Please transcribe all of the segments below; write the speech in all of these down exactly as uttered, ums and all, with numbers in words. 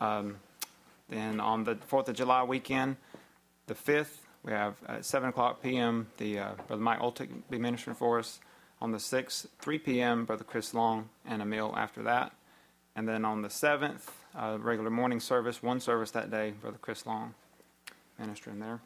Um, then on the fourth of July weekend, the fifth, we have at seven o'clock p.m. the uh, Brother Mike Oltick will be ministering for us. On the sixth, three p.m., Brother Chris Long, and a meal after that. And then on the seventh, uh, regular morning service, one service that day, Brother Chris Long ministering there.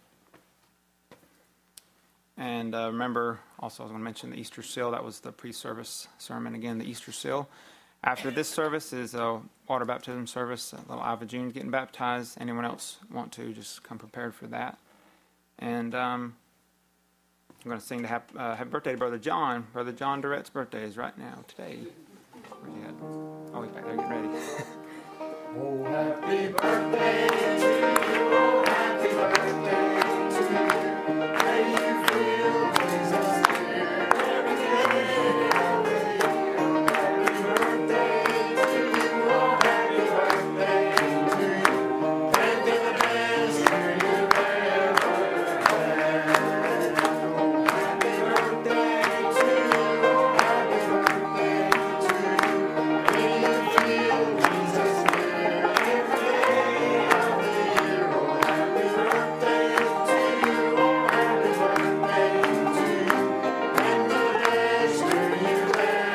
And uh, remember, also I was going to mention the Easter Seal. That was the pre-service sermon. Again, the Easter Seal. After this service is a water baptism service. A little Iva June getting baptized. Anyone else want to, just come prepared for that. And um, I'm going to sing the happy, uh, happy birthday to Brother John. Brother John Durrett's birthday is right now, today. Where he at? Oh, he's back there getting ready. Oh, happy birthday to you. Oh, happy birthday to you. May you feel Jesus here every day of the year. Happy birthday to you. Oh, happy birthday to you. May be the best year you've ever had. Oh, happy birthday to you. Oh, happy birthday to you. May you feel Jesus here every day of the year. Oh, happy birthday to you. Oh, happy birthday to you. And the best year you've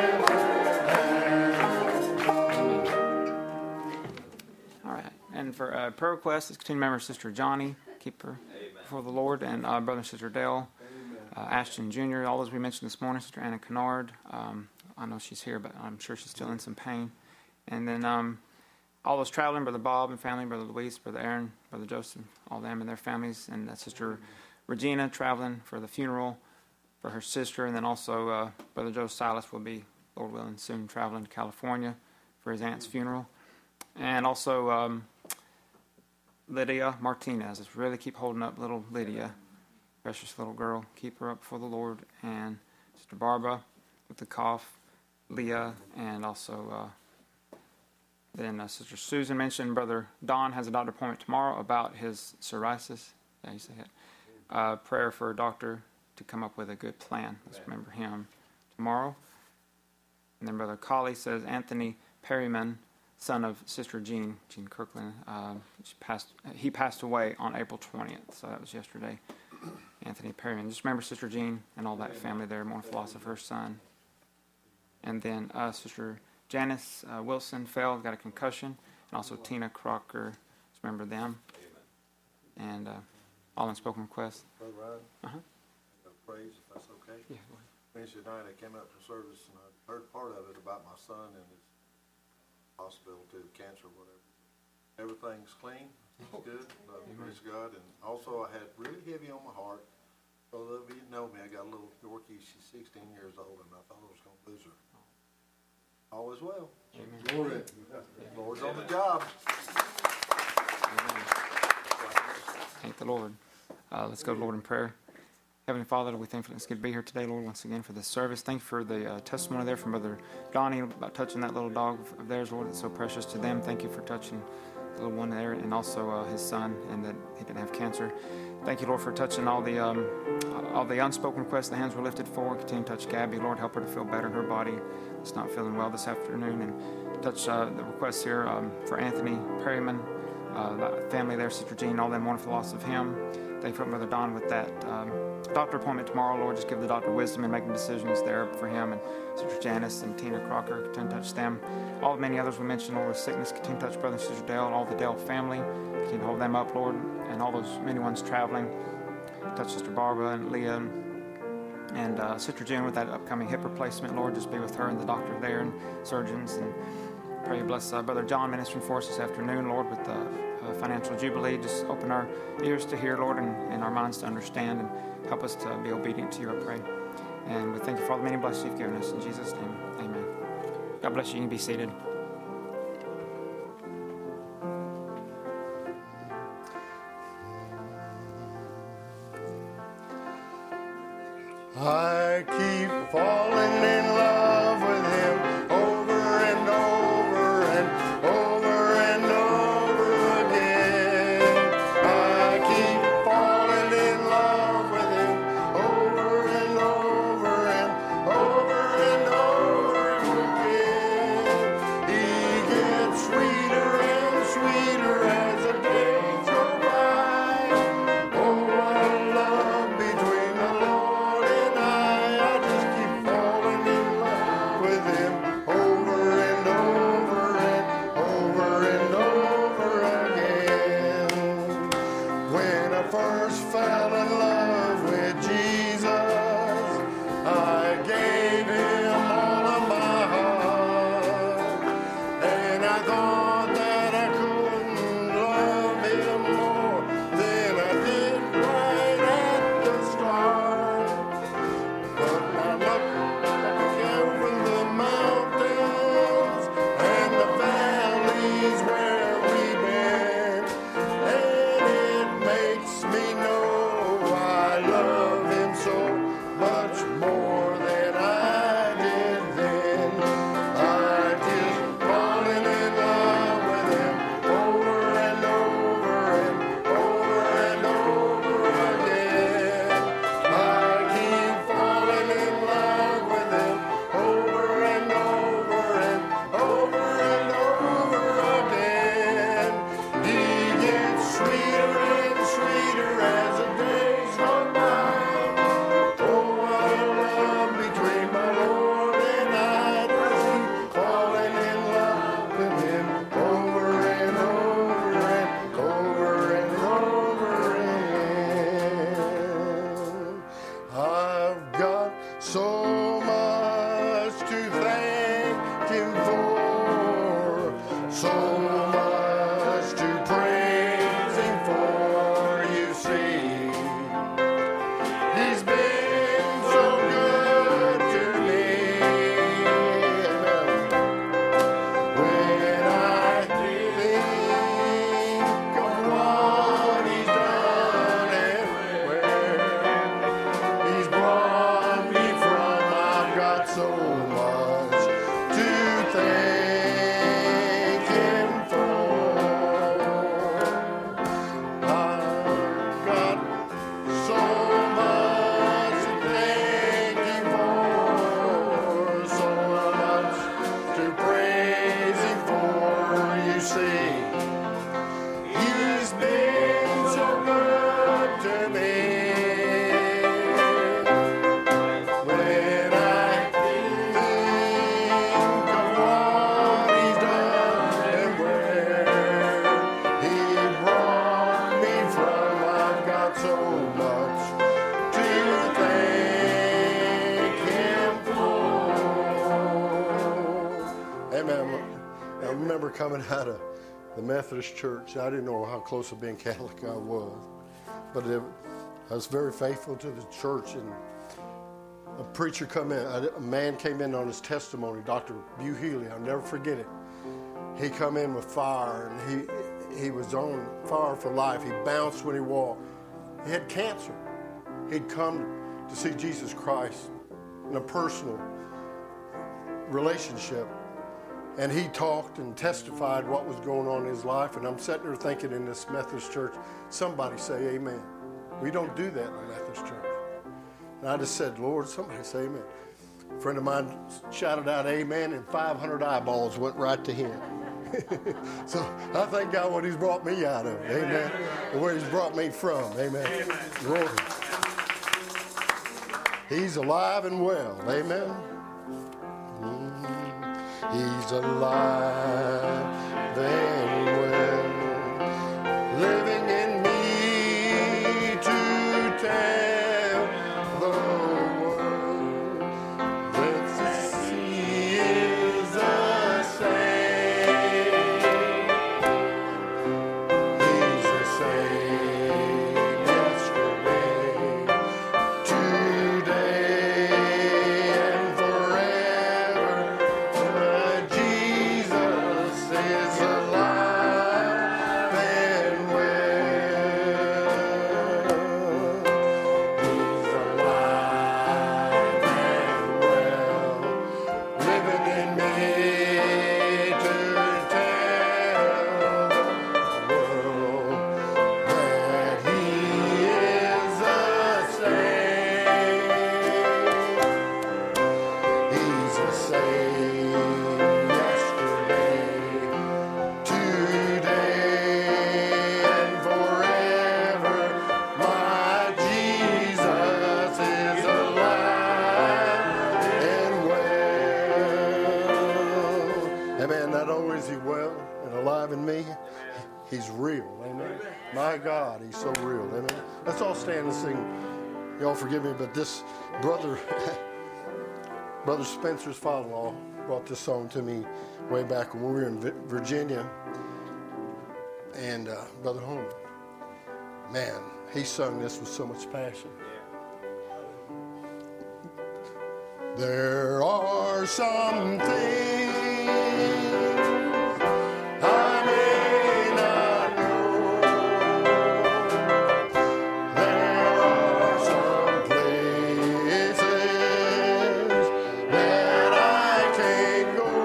ever had. All right. And for uh, prayer requests, let's continue to remember Sister Johnny. Keep her before the Lord. And uh, Brother and Sister Dale, uh, Ashton Junior, all those we mentioned this morning. Sister Anna Kennard. Um, I know she's here, but I'm sure she's still in some pain. And then um, all those traveling, Brother Bob and family, Brother Luis, Brother Aaron, Brother Joseph, all them and their families. And uh, Sister Regina traveling for the funeral for her sister. And then also uh, Brother Joe Silas will be, Lord willing, soon traveling to California for his aunt's funeral. And also um, Lydia Martinez. Let's really keep holding up little Lydia, precious little girl. Keep her up for the Lord. And Sister Barbara with the cough, Leah, and also uh, then uh, Sister Susan mentioned Brother Don has a doctor appointment tomorrow about his psoriasis. Yeah, you say it. Uh, prayer for a doctor to come up with a good plan. Let's remember him tomorrow. And then Brother Colley says Anthony Perryman, son of Sister Jean, Jean Kirkland, uh, she passed, he passed away on April twentieth, so that was yesterday. Anthony Perryman. Just remember Sister Jean and all that family there, mournful loss of her son. And then uh, Sister Janice uh, Wilson fell, got a concussion, and also Tina Crocker. Just remember them. And uh, all unspoken requests. Brother Ryan, Uh-huh. I got praise, if that's okay. Yeah, go ahead. Wednesday night, I came out to service, and I heard part of it about my son and his possibility of cancer or whatever. Everything's clean, it's good, uh, praise God. And also, I had really heavy on my heart. For those of you who know me, I got a little Yorkie, she's sixteen years old, and I thought I was going to lose her. All is well. Glory. Lord's on the job. Thank the Lord. Uh, let's go to Lord in prayer. Heavenly Father, we thank you. It's good to be here today, Lord, once again for this service. Thank you for the uh, testimony there from Brother Donnie about touching that little dog of theirs, Lord. It's so precious to them. Thank you for touching the little one there and also uh, his son, and that he didn't have cancer. Thank you, Lord, for touching all the um, all the unspoken requests the hands were lifted for. Continue to touch Gabby. Lord, help her to feel better in her body. It's not feeling well this afternoon. And touch uh, the requests here um, for Anthony Perryman, uh, the family there, Sister Jean, all them mournful loss of him. Thank you for Brother Don with that um, doctor appointment tomorrow. Lord, just give the doctor wisdom in making decisions there for him. And Sister Janice and Tina Crocker, continue to touch them. All the many others we mentioned, Lord, with sickness, continue to touch Brother and Sister Dale and all the Dale family. Continue to hold them up, Lord, and all those many ones traveling. Touch Sister Barbara and Leah and uh, Sister June with that upcoming hip replacement. Lord, just be with her and the doctor there and surgeons. And pray you bless uh, Brother John ministering for us this afternoon, Lord, with the uh, financial jubilee. Just open our ears to hear, Lord, and, and our minds to understand, and help us to be obedient to you, I pray. And we thank you for all the many blessings you've given us. In Jesus' name, amen. God bless you. You can be seated. I keep falling in love with him over and over and over and over again. I keep falling in love with him over and over and over and over again. He gets sweeter and sweeter see. He's been so good to me. When I think of what he's done and where he brought me from, I've got so much to thank him for. Amen. I remember coming out of the Methodist church. I didn't know how close to being Catholic I was, but it, I was very faithful to the church. And a preacher come in, a, a man came in on his testimony, Doctor Bew Healy. I'll never forget it. He come in with fire, and he he was on fire for life. He bounced when he walked. He had cancer. He'd come to see Jesus Christ in a personal relationship. And he talked and testified what was going on in his life. And I'm sitting there thinking in this Methodist church, somebody say amen. We don't do that in the Methodist church. And I just said, Lord, somebody say amen. A friend of mine shouted out amen, and five hundred eyeballs went right to him. So I thank God what he's brought me out of. Amen. Amen. And where he's brought me from. Amen. Amen. Glory. He's alive and well. Amen. He's alive and well, living in me to tell the world that he is the same. He's the same yesterday, today, and forever. Jesus is alive and well. He's alive and well, living in me to tell the world that he is the same. He's the same yesterday, today, and forever. My Jesus is alive and well. Amen. Not only is he well and alive in me, he's real. Amen. My God, he's so real. Amen. Let's all stand and sing. Y'all forgive me, but this brother, Brother Spencer's father-in-law brought this song to me way back when we were in Vi- Virginia. And uh, Brother Holman, man, he sung this with so much passion. There are some things I may not know. There are some places that I can't go,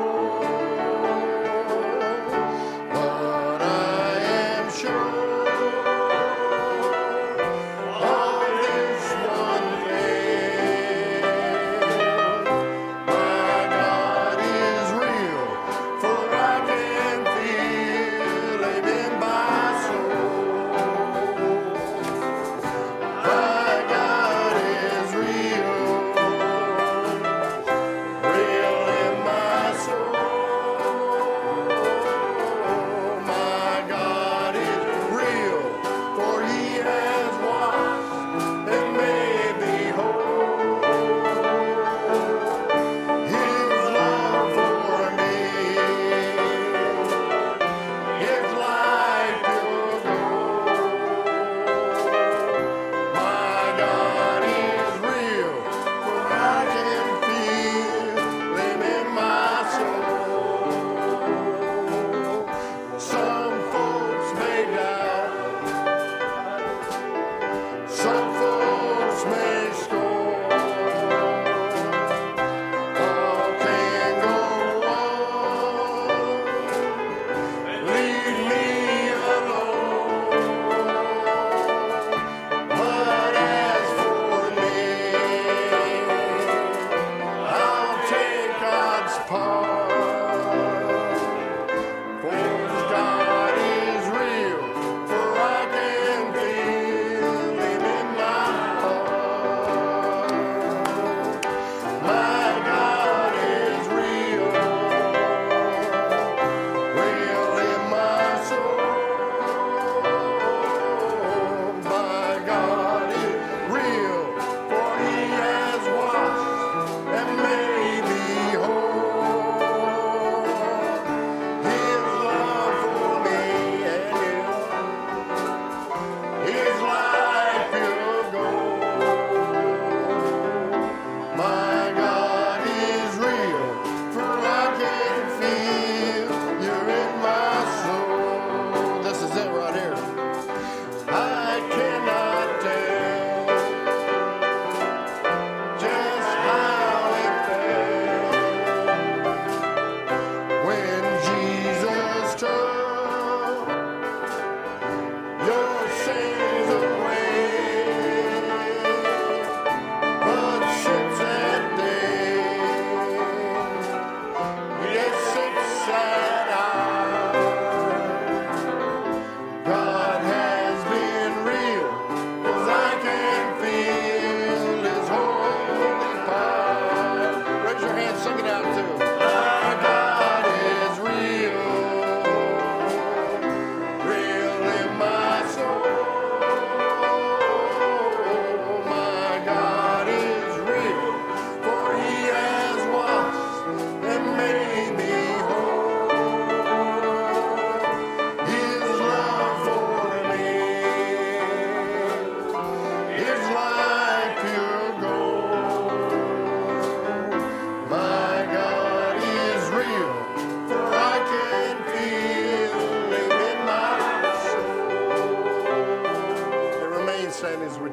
but I am sure of this one thing: my God is real, for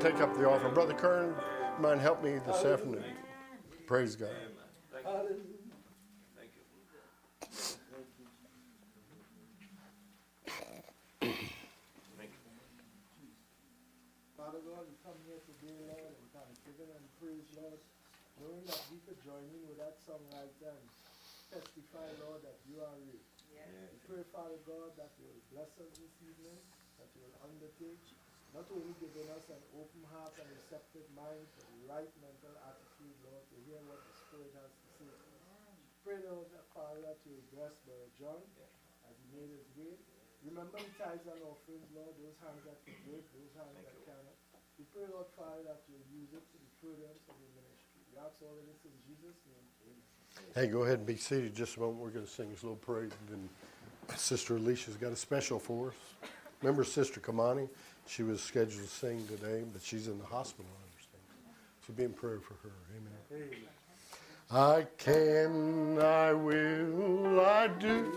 take up the offering. Brother Kern, mind help me this afternoon. Praise God. Father God, we come here today, Lord, and thanksgiving and praise, Lord, knowing that we could join in with that songwriter and testify, Lord, that you are real. Yes. We pray, Father God, that you will bless us this evening, that you will undertake, not only giving us an open heart and receptive mind, but the right mental attitude, Lord, to hear what the Spirit has to say. Pray, Lord, that, Father, that you will bless Brother John as he made his way. Remember the tithes and offerings, Lord, those hands that can give, those hands Thank that you. Cannot. We pray, Lord, Father, that you'll use it to the furtherance of your ministry. We ask all of this in Jesus' name. Amen. Hey, go ahead and be seated just a moment. We're going to sing this little praise. And then Sister Alicia's got a special for us. Remember Sister Kamani? She was scheduled to sing today, but she's in the hospital, I understand. So be in prayer for her. Amen. Amen. I can, I will, I do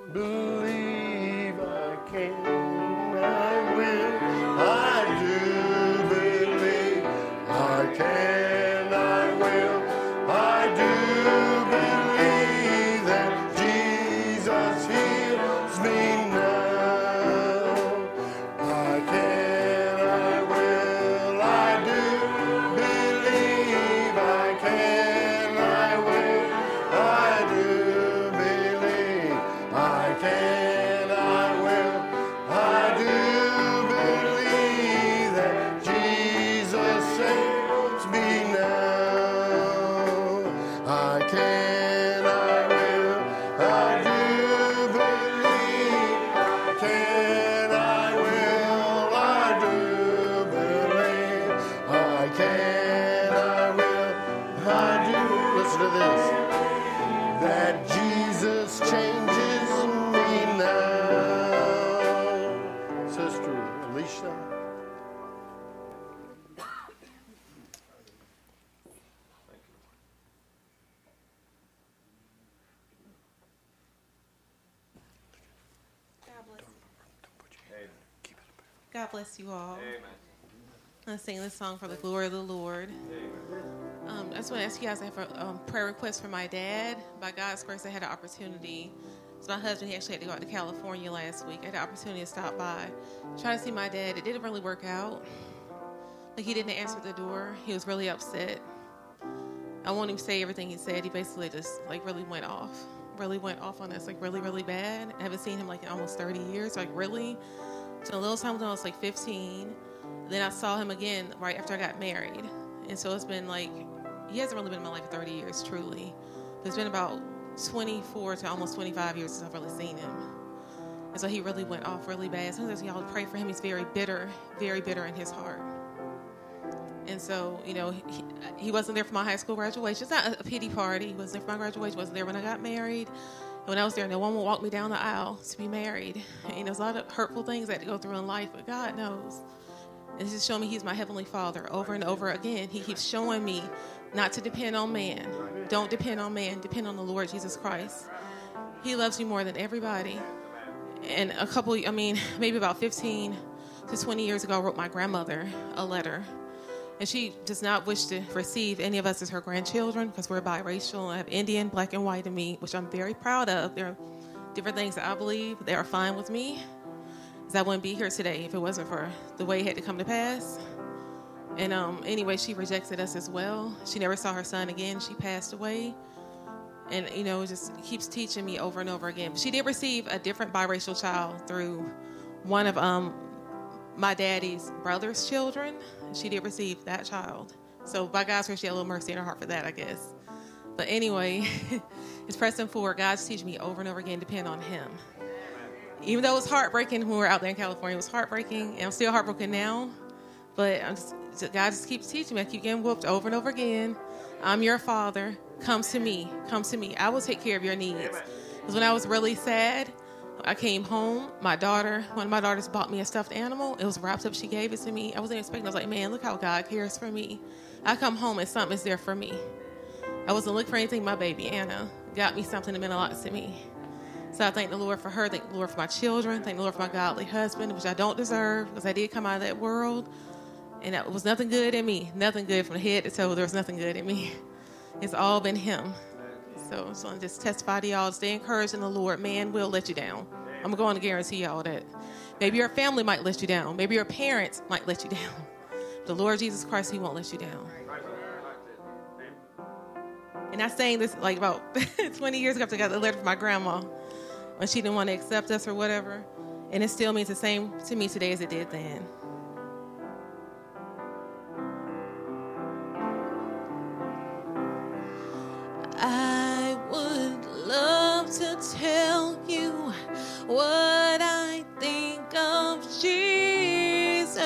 believe I can, I will, I do believe I can, I will, I do believe that Jesus heals me now. I can, I will, I do believe I can, I will, I do believe I can, I will, I do believe that Jesus saves me now. I can, I will, I do believe I can, I will, I do believe I can, I will, I do. Listen to this. That Jesus changes me now. Sister Alicia. God bless you. God bless you all. Amen. I'm going to sing this song for the glory of the Lord. Um, I just want to ask you guys, I have a um, prayer request for my dad. By God's grace, I had an opportunity. So my husband, he actually had to go out to California last week. I had the opportunity to stop by, try to see my dad. It didn't really work out. Like, he didn't answer the door. He was really upset. I won't even say everything he said. He basically just, like, really went off. Really went off on us, like, really, really bad. I haven't seen him, like, in almost thirty years. Like, really? So a little time when I was, like, fifteen. Then I saw him again right after I got married. And so it's been, like, he hasn't really been in my life for thirty years, truly. But it's been about twenty-four to almost twenty-five years since I've really seen him. And so he really went off really bad. Sometimes y'all pray for him. He's very bitter, very bitter in his heart. And so, you know, he, he wasn't there for my high school graduation. It's not a pity party. He wasn't there for my graduation. He wasn't there when I got married. And when I was there, no one would walk me down the aisle to be married. And, you know, there's a lot of hurtful things I had to go through in life, but God knows. And he's just showing me he's my heavenly Father over and over again. He keeps showing me not to depend on man. Don't depend on man. Depend on the Lord Jesus Christ. He loves you more than everybody. And a couple, I mean, maybe about fifteen to twenty years ago, I wrote my grandmother a letter. And she does not wish to receive any of us as her grandchildren because we're biracial. I have Indian, black, and white in me, which I'm very proud of. There are different things that I believe that are fine with me. Because I wouldn't be here today if it wasn't for the way it had to come to pass. And um, anyway, she rejected us as well. She never saw her son again. She passed away. And, you know, it just keeps teaching me over and over again. She did receive a different biracial child through one of um, my daddy's brother's children. She did receive that child. So by God's grace, she had a little mercy in her heart for that, I guess. But anyway, it's pressing forward. God's teaching me over and over again, depend on him. Even though it was heartbreaking when we were out there in California, it was heartbreaking, and I'm still heartbroken now. But I'm just, God just keeps teaching me. I keep getting whooped over and over again. I'm your father. Come to me. Come to me. I will take care of your needs. Because when I was really sad, I came home. My daughter, one of my daughters bought me a stuffed animal. It was wrapped up. She gave it to me. I wasn't expecting. I was like, man, look how God cares for me. I come home and something is there for me. I wasn't looking for anything. My baby, Anna, got me something that meant a lot to me. So I thank the Lord for her. Thank the Lord for my children. Thank the Lord for my godly husband, which I don't deserve because I did come out of that world. And it was nothing good in me, nothing good from head to toe. There was nothing good in me. It's all been him. So, so I'm just testify to y'all, stay encouraged in the Lord. Man will let you down. I'm going to guarantee y'all that. Maybe your family might let you down. Maybe your parents might let you down. The Lord Jesus Christ, he won't let you down. And I sang this like about twenty years ago after I got the letter from my grandma when she didn't want to accept us or whatever. And it still means the same to me today as it did then. I would love to tell you what I think of Jesus,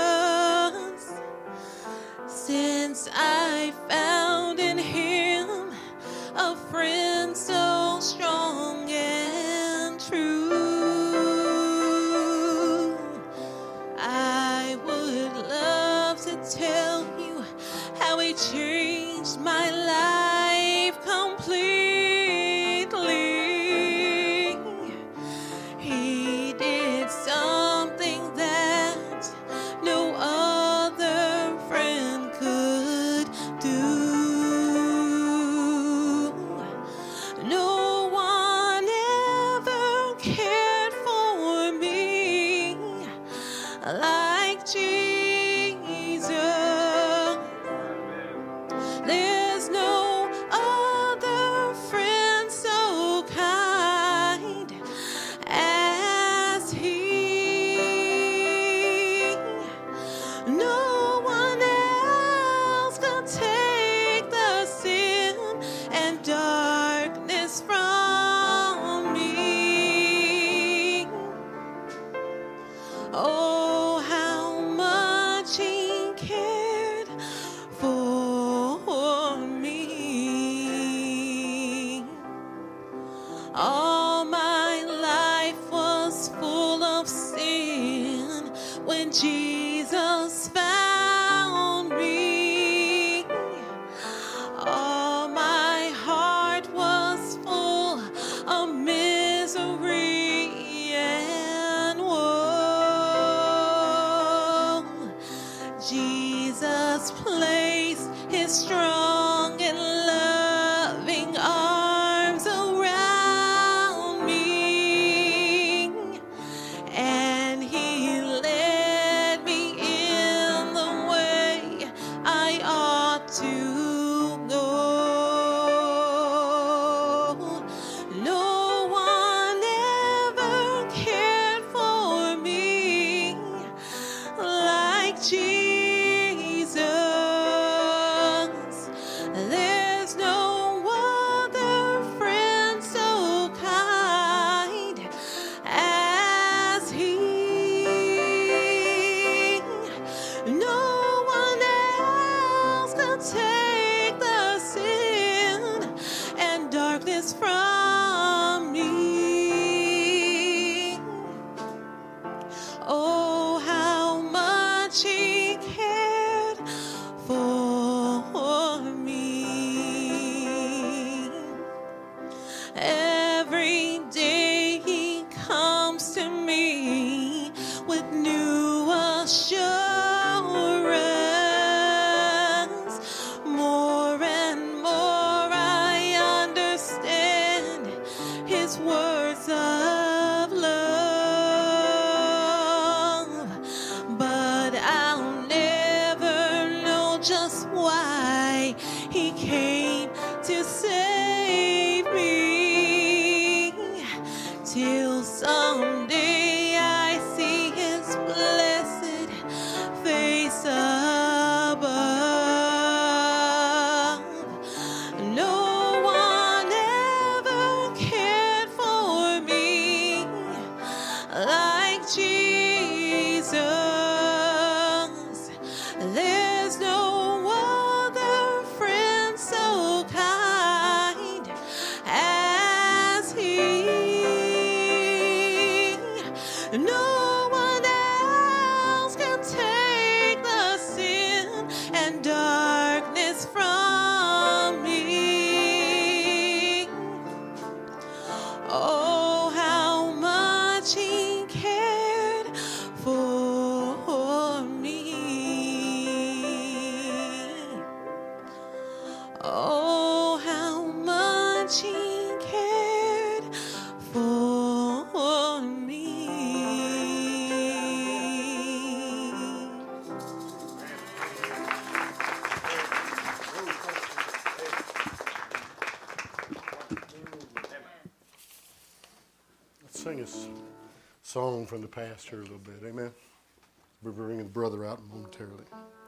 since I found in him a friend so strong and true. I would love to tell you how he changed my life completely. He did something that no other friend could do. No one ever cared for me like Jesus. There's no other friend so kind as he. No one else can take the sin and darkness from me. Oh, how much he cared for me. All my life was full of sin when Jesus found me. All my heart was full of misery and woe. Jesus placed his strong and loving arms around me, and he led me in the way I ought to go. No one ever cared for me like Jesus. There's no other friend so kind as he. No one else can take the sin and darkness from me. Oh, how much he cared for me. Every day he comes to me with new assurance. More and more I understand his words of love, but I'll never know just why he came to save me, till someday I see his blessed face above. No one ever cared for me like Jesus. There's no other friend so kind as he. No one else can take the sin and darkness from me. Oh, how much he cared for me. sing a s- song from the past here a little bit. Amen. We're bringing brother out momentarily.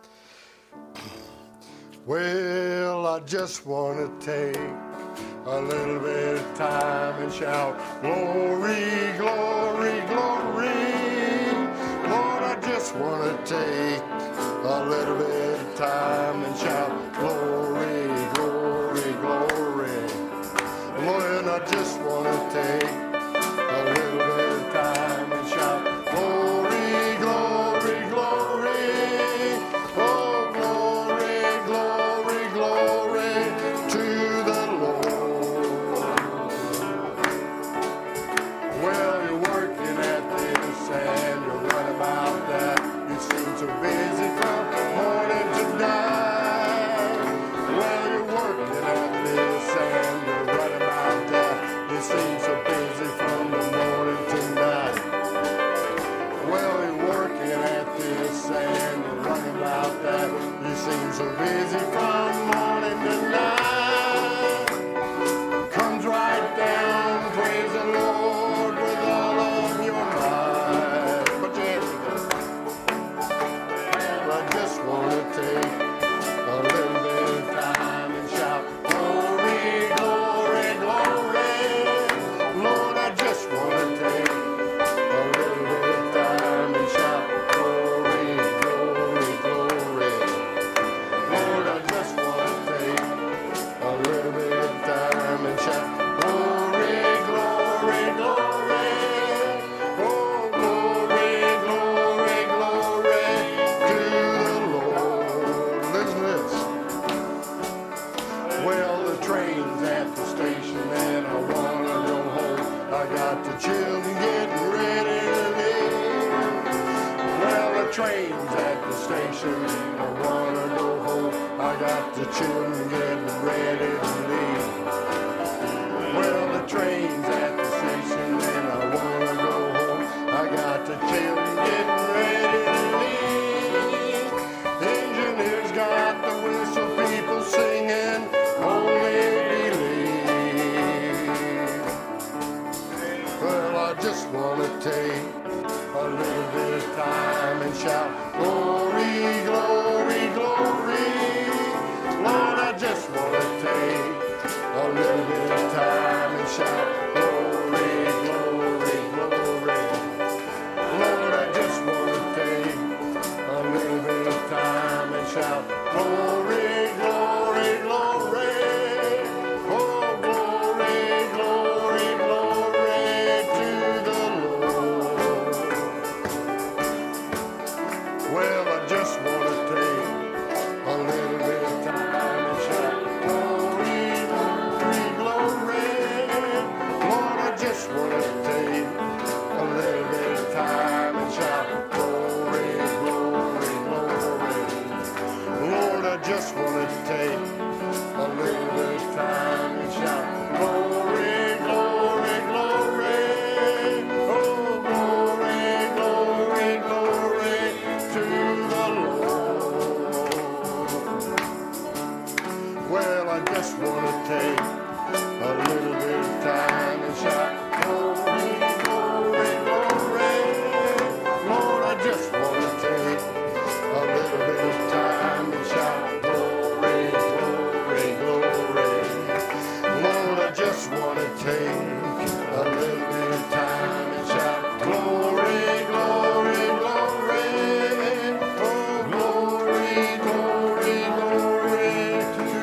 Well, I just want to take a little bit of time and shout, glory, glory, glory. Lord, I just want to take a little bit of time and shout, glory, glory, glory. Lord, I just want to take a little bit of time and shout, glory, glory, glory. Oh, glory, glory, glory to the Lord. Well, you're working at this and you're running about that. You seem so busy from morning to night. Well, you're working at this and you're running about that. You seem so busy from the morning to night. Well, you're working at this and you're running about that. You seem so busy from morning to night. Comes right down, praise the Lord with all of your might. But you well, I just want to take a little bit of time and shout, glory, glory, glory. Lord, I just want to take a little bit of time and shout, glory, glory, glory. Lord, I just want to take a little bit of time and shout, glory, glory, glory. Oh, glory, glory, glory to the Lord. Listen to this. Well, the train's at the station and I want to go home. I got the children getting ready to leave. Well, the train's at the station and I want to go home. I got the children getting ready to leave. Well, the train's at the station and I want to go home. I got the children getting ready to leave. The engineer's got the whistle, people singing, only believe. Well, I just want to take a little bit of time and shout, glory, glory, glory. Lord, I just want to take a little bit of time and shout, glory, glory, glory. Lord, I just want to take a little bit of time and shout, glory, glory, glory. Oh, glory, glory, glory to the Lord. Well, I just want to take a little bit of time and shout, glory, glory, glory. Lord, I just want to take a little bit of time and shout, glory, glory, glory. Lord, I just want to take a little bit of time and shout, glory, glory, glory. Oh, glory, glory, glory to the Lord. Well, I just want to take a little bit of time and shout, glory, glory, glory. Lord, I just want to take a little bit of time and shout, glory, glory, glory. Lord, I just want to take a little bit of time and shout, glory, glory, glory. Oh, glory, glory, glory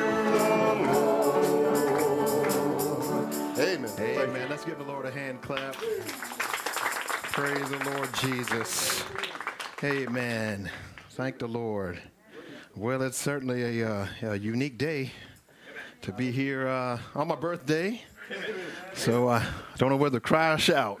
to the Lord. Amen. Amen. Let's give the Lord a hand clap. Praise the Lord Jesus. Amen. Thank the Lord. Well, it's certainly a, uh, a unique day to be here uh, on my birthday. So uh, I don't know whether to cry or shout.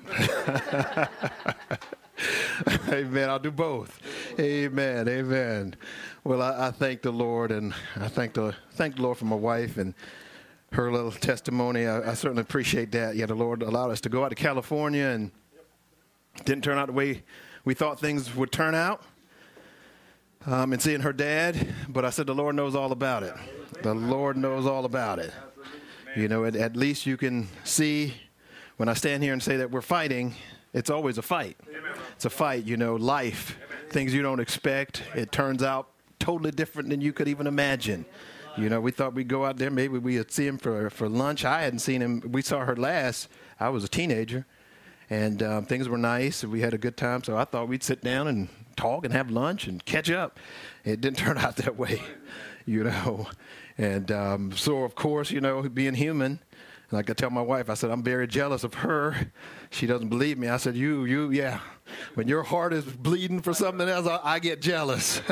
Amen. I'll do both. Amen. Amen. Well, I, I thank the Lord, and I thank the thank the Lord for my wife and her little testimony. I, I certainly appreciate that. Yeah, the Lord allowed us to go out to California, and didn't turn out the way we thought things would turn out. Um, and seeing her dad, but I said the Lord knows all about it. The Lord knows all about it. You know, at, at least you can see when I stand here and say that we're fighting, it's always a fight. It's a fight, you know, life, things you don't expect. It turns out totally different than you could even imagine. You know, we thought we'd go out there, maybe we would see him for, for lunch. I hadn't seen him. We saw her last. I was a teenager, and um, things were nice, and we had a good time. So I thought we'd sit down and talk and have lunch and catch up. It didn't turn out that way, you know. And um, so, of course, you know, being human, like I tell my wife, I said, I'm very jealous of her. She doesn't believe me. I said, you, you, yeah. When your heart is bleeding for something else, I, I get jealous.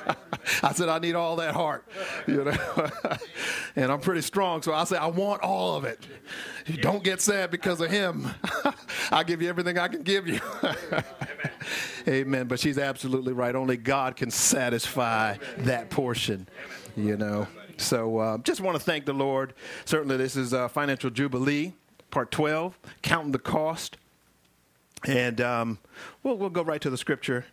I said, I need all that heart, you know. And I'm pretty strong, so I said, I want all of it. Don't get sad because of him. I'll give you everything I can give you. Amen. Amen. But she's absolutely right. Only God can satisfy that portion, you know. So uh, just want to thank the Lord. Certainly this is uh, Financial Jubilee, Part twelve, Counting the Cost. And um, we'll, we'll go right to the scripture,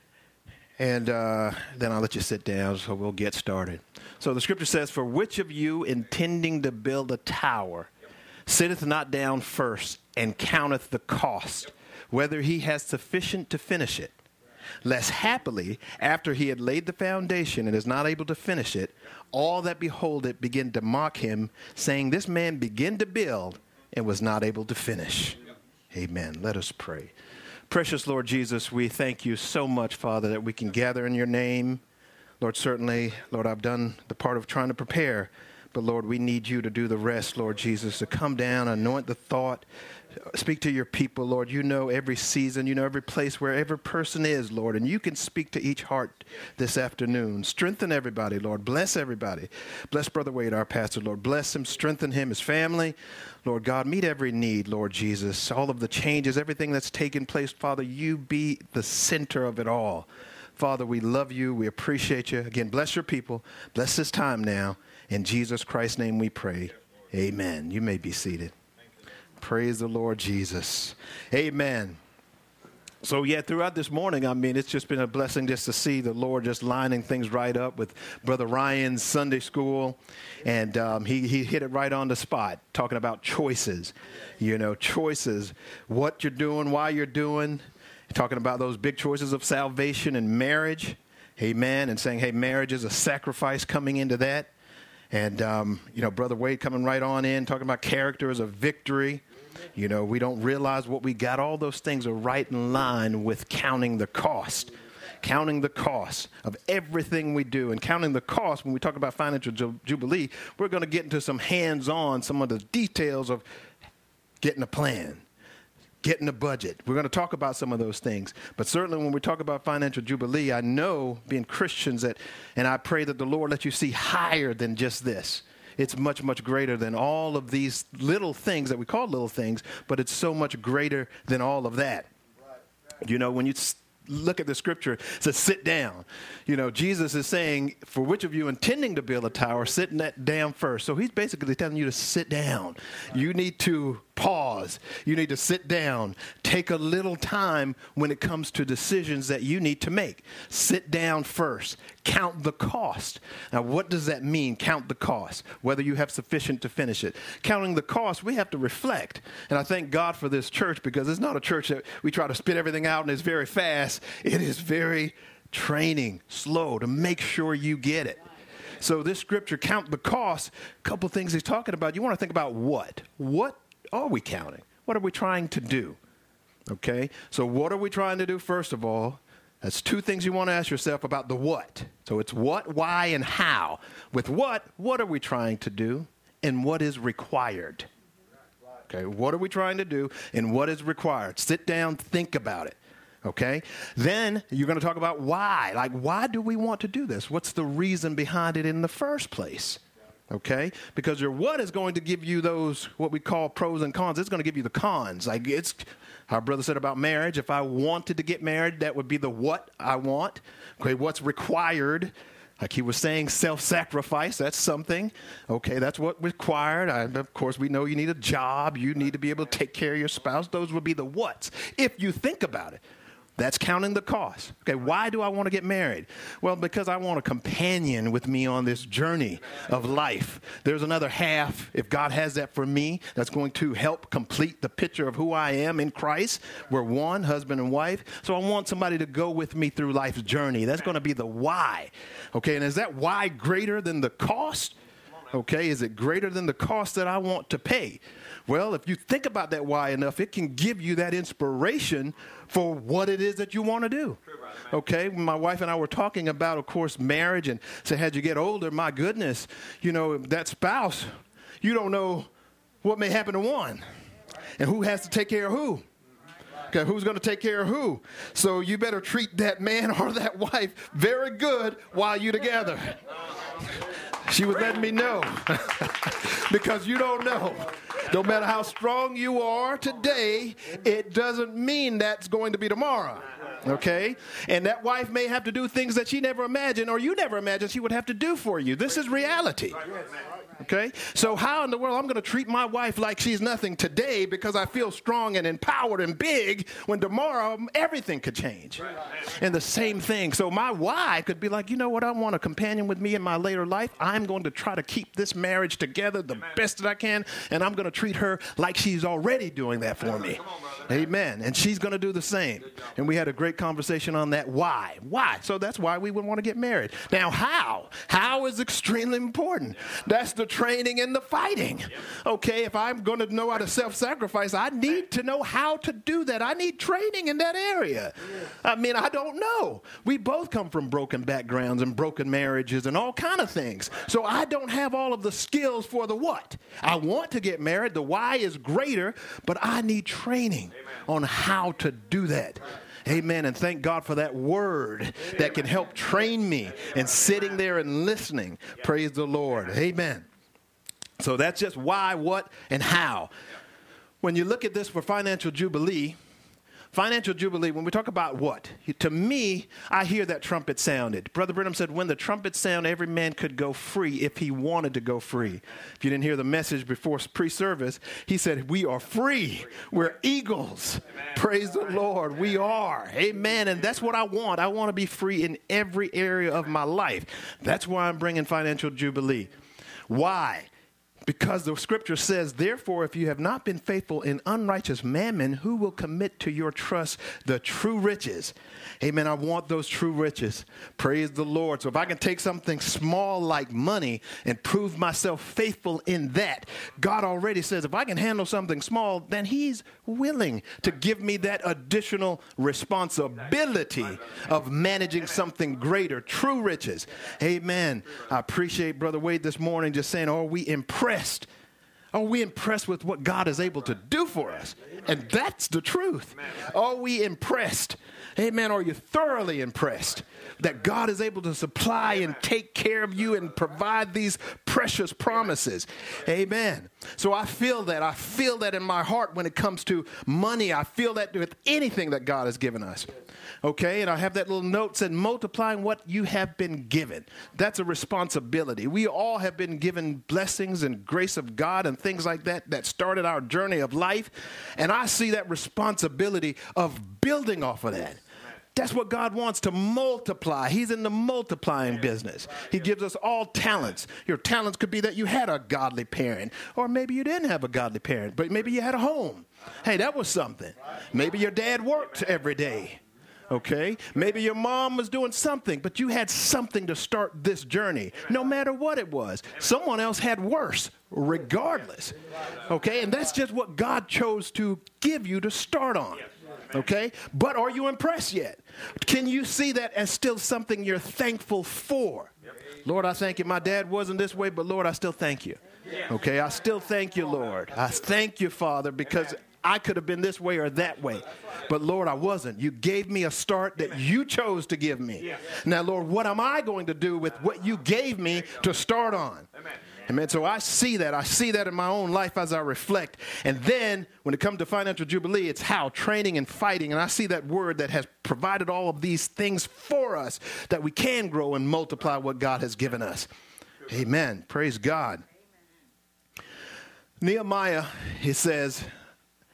and uh, then I'll let you sit down, so we'll get started. So the scripture says, for which of you intending to build a tower sitteth not down first and counteth the cost, whether he has sufficient to finish it? Lest happily, after he had laid the foundation and is not able to finish it, all that behold it begin to mock him, saying, this man began to build and was not able to finish. Amen. Let us pray. Precious Lord Jesus, we thank you so much, Father, that we can gather in your name. Lord, certainly, Lord, I've done the part of trying to prepare, but Lord, we need you to do the rest, Lord Jesus, to come down, anoint the thought, speak to your people, Lord. You know every season, you know every place where every person is, Lord, and you can speak to each heart this afternoon. Strengthen everybody, Lord. Bless everybody. Bless Brother Wade, our pastor, Lord. Bless him, strengthen him, his family. Lord God, meet every need, Lord Jesus. All of the changes, everything that's taken place, Father, you be the center of it all. Father, we love you. We appreciate you. Again, bless your people. Bless this time now. In Jesus Christ's name we pray. Amen. You may be seated. Praise the Lord Jesus. Amen. So, yeah, throughout this morning, I mean, it's just been a blessing just to see the Lord just lining things right up with Brother Ryan's Sunday school. And um, he, he hit it right on the spot, talking about choices, you know, choices, what you're doing, why you're doing, talking about those big choices of salvation and marriage. Amen. And saying, hey, marriage is a sacrifice coming into that. And, um, you know, Brother Wade coming right on in, talking about character as a victory. You know, we don't realize what we got. All those things are right in line with counting the cost. Counting the cost of everything we do. And counting the cost, when we talk about Financial Ju- Jubilee, we're going to get into some hands-on, some of the details of getting a plan, getting a budget. We're going to talk about some of those things. But certainly when we talk about Financial Jubilee, I know, being Christians, that, and I pray that the Lord let you see higher than just this. It's much, much greater than all of these little things that we call little things, but it's so much greater than all of that. You know, when you look at the scripture, it says, sit down. You know, Jesus is saying, for which of you intending to build a tower, sit that down first. So he's basically telling you to sit down. You need to pause. You need to sit down. Take a little time when it comes to decisions that you need to make. Sit down first. Count the cost. Now, what does that mean, count the cost? Whether you have sufficient to finish it. Counting the cost, we have to reflect. And I thank God for this church, because it's not a church that we try to spit everything out and it's very fast. It is very training, slow, to make sure you get it. So this scripture, count the cost, a couple things he's talking about. You want to think about what? What are we counting? What are we trying to do? Okay, so what are we trying to do? First of all, that's two things you want to ask yourself about the what. So it's what, why, and how. With what, what are we trying to do, and what is required? Okay, what are we trying to do, and what is required? Sit down, think about it. Okay, then you're going to talk about why. Like, why do we want to do this? What's the reason behind it in the first place? Okay, because your what is going to give you those, what we call pros and cons. It's going to give you the cons. Like, it's, our brother said about marriage, if I wanted to get married, that would be the what I want. Okay, what's required? Like he was saying, self-sacrifice, that's something. Okay, that's what required. I, of course, we know you need a job. You need to be able to take care of your spouse. Those would be the whats, if you think about it. That's counting the cost. Okay, why do I want to get married? Well, because I want a companion with me on this journey of life. There's another half, if God has that for me, that's going to help complete the picture of who I am in Christ. We're one, husband and wife. So I want somebody to go with me through life's journey. That's going to be the why. Okay, and is that why greater than the cost? Okay, is it greater than the cost that I want to pay? Well, if you think about that why enough, it can give you that inspiration for what it is that you want to do. Okay, my wife and I were talking about, of course, marriage, and said, as you get older, my goodness, you know, that spouse, you don't know what may happen to one and who has to take care of who. Okay, who's going to take care of who? So you better treat that man or that wife very good while you're together. She was letting me know because you don't know. No matter how strong you are today, it doesn't mean that's going to be tomorrow. Okay? And that wife may have to do things that she never imagined or you never imagined she would have to do for you. This is reality. Okay? So how in the world I'm going to treat my wife like she's nothing today because I feel strong and empowered and big when tomorrow everything could change? And the same thing. So my why could be like, you know what? I want a companion with me in my later life. I'm going to try to keep this marriage together the best that I can, and I'm going to treat her like she's already doing that for me. Amen. And she's going to do the same. And we had a great conversation on that. Why? Why? So that's why we would want to get married. Now, how? How is extremely important. That's the training and the fighting. Okay, if I'm going to know how to self-sacrifice, I need to know how to do that. I need training in that area. I mean, I don't know. We both come from broken backgrounds and broken marriages and all kind of things. So I don't have all of the skills for the what. I want to get married. The why is greater, but I need training on how to do that. Amen. And thank God for that word that can help train me and sitting there and listening. Praise the Lord. Amen. So that's just why, what, and how. When you look at this for Financial Jubilee, Financial Jubilee, when we talk about what? To me, I hear that trumpet sounded. Brother Branham said, when the trumpet sounded, every man could go free if he wanted to go free. If you didn't hear the message before pre-service, he said, we are free. We're eagles. Amen. Praise the Lord. We are. Amen. And that's what I want. I want to be free in every area of my life. That's why I'm bringing Financial Jubilee. Why? Because the scripture says, therefore, if you have not been faithful in unrighteous mammon, who will commit to your trust the true riches? Amen. I want those true riches. Praise the Lord. So if I can take something small like money and prove myself faithful in that, God already says if I can handle something small, then he's willing to give me that additional responsibility of managing something greater, true riches. Amen. I appreciate Brother Wade this morning just saying, are we impressed? Are we impressed with what God is able to do for us? And that's the truth. Are we impressed? Amen. Are you thoroughly impressed that God is able to supply and take care of you and provide these precious promises? Amen. So I feel that. I feel that in my heart when it comes to money. I feel that with anything that God has given us. Okay, and I have that little note said, multiplying what you have been given. That's a responsibility. We all have been given blessings and grace of God and things like that that started our journey of life. And I see that responsibility of building off of that. That's what God wants, to multiply. He's in the multiplying business. He gives us all talents. Your talents could be that you had a godly parent, or maybe you didn't have a godly parent, but maybe you had a home. Hey, that was something. Maybe your dad worked every day. Okay, maybe your mom was doing something, but you had something to start this journey, no matter what it was. Someone else had worse, regardless. Okay, and that's just what God chose to give you to start on. Okay, but are you impressed yet? Can you see that as still something you're thankful for? Lord, I thank you. My dad wasn't this way, but Lord, I still thank you. Okay, I still thank you, Lord. I thank you, Father, because I could have been this way or that way. But, Lord, I wasn't. You gave me a start that you chose to give me. Now, Lord, what am I going to do with what you gave me to start on? Amen. So I see that. I see that in my own life as I reflect. And then when it comes to Financial Jubilee, it's how, training and fighting. And I see that word that has provided all of these things for us that we can grow and multiply what God has given us. Amen. Praise God. Nehemiah, he says,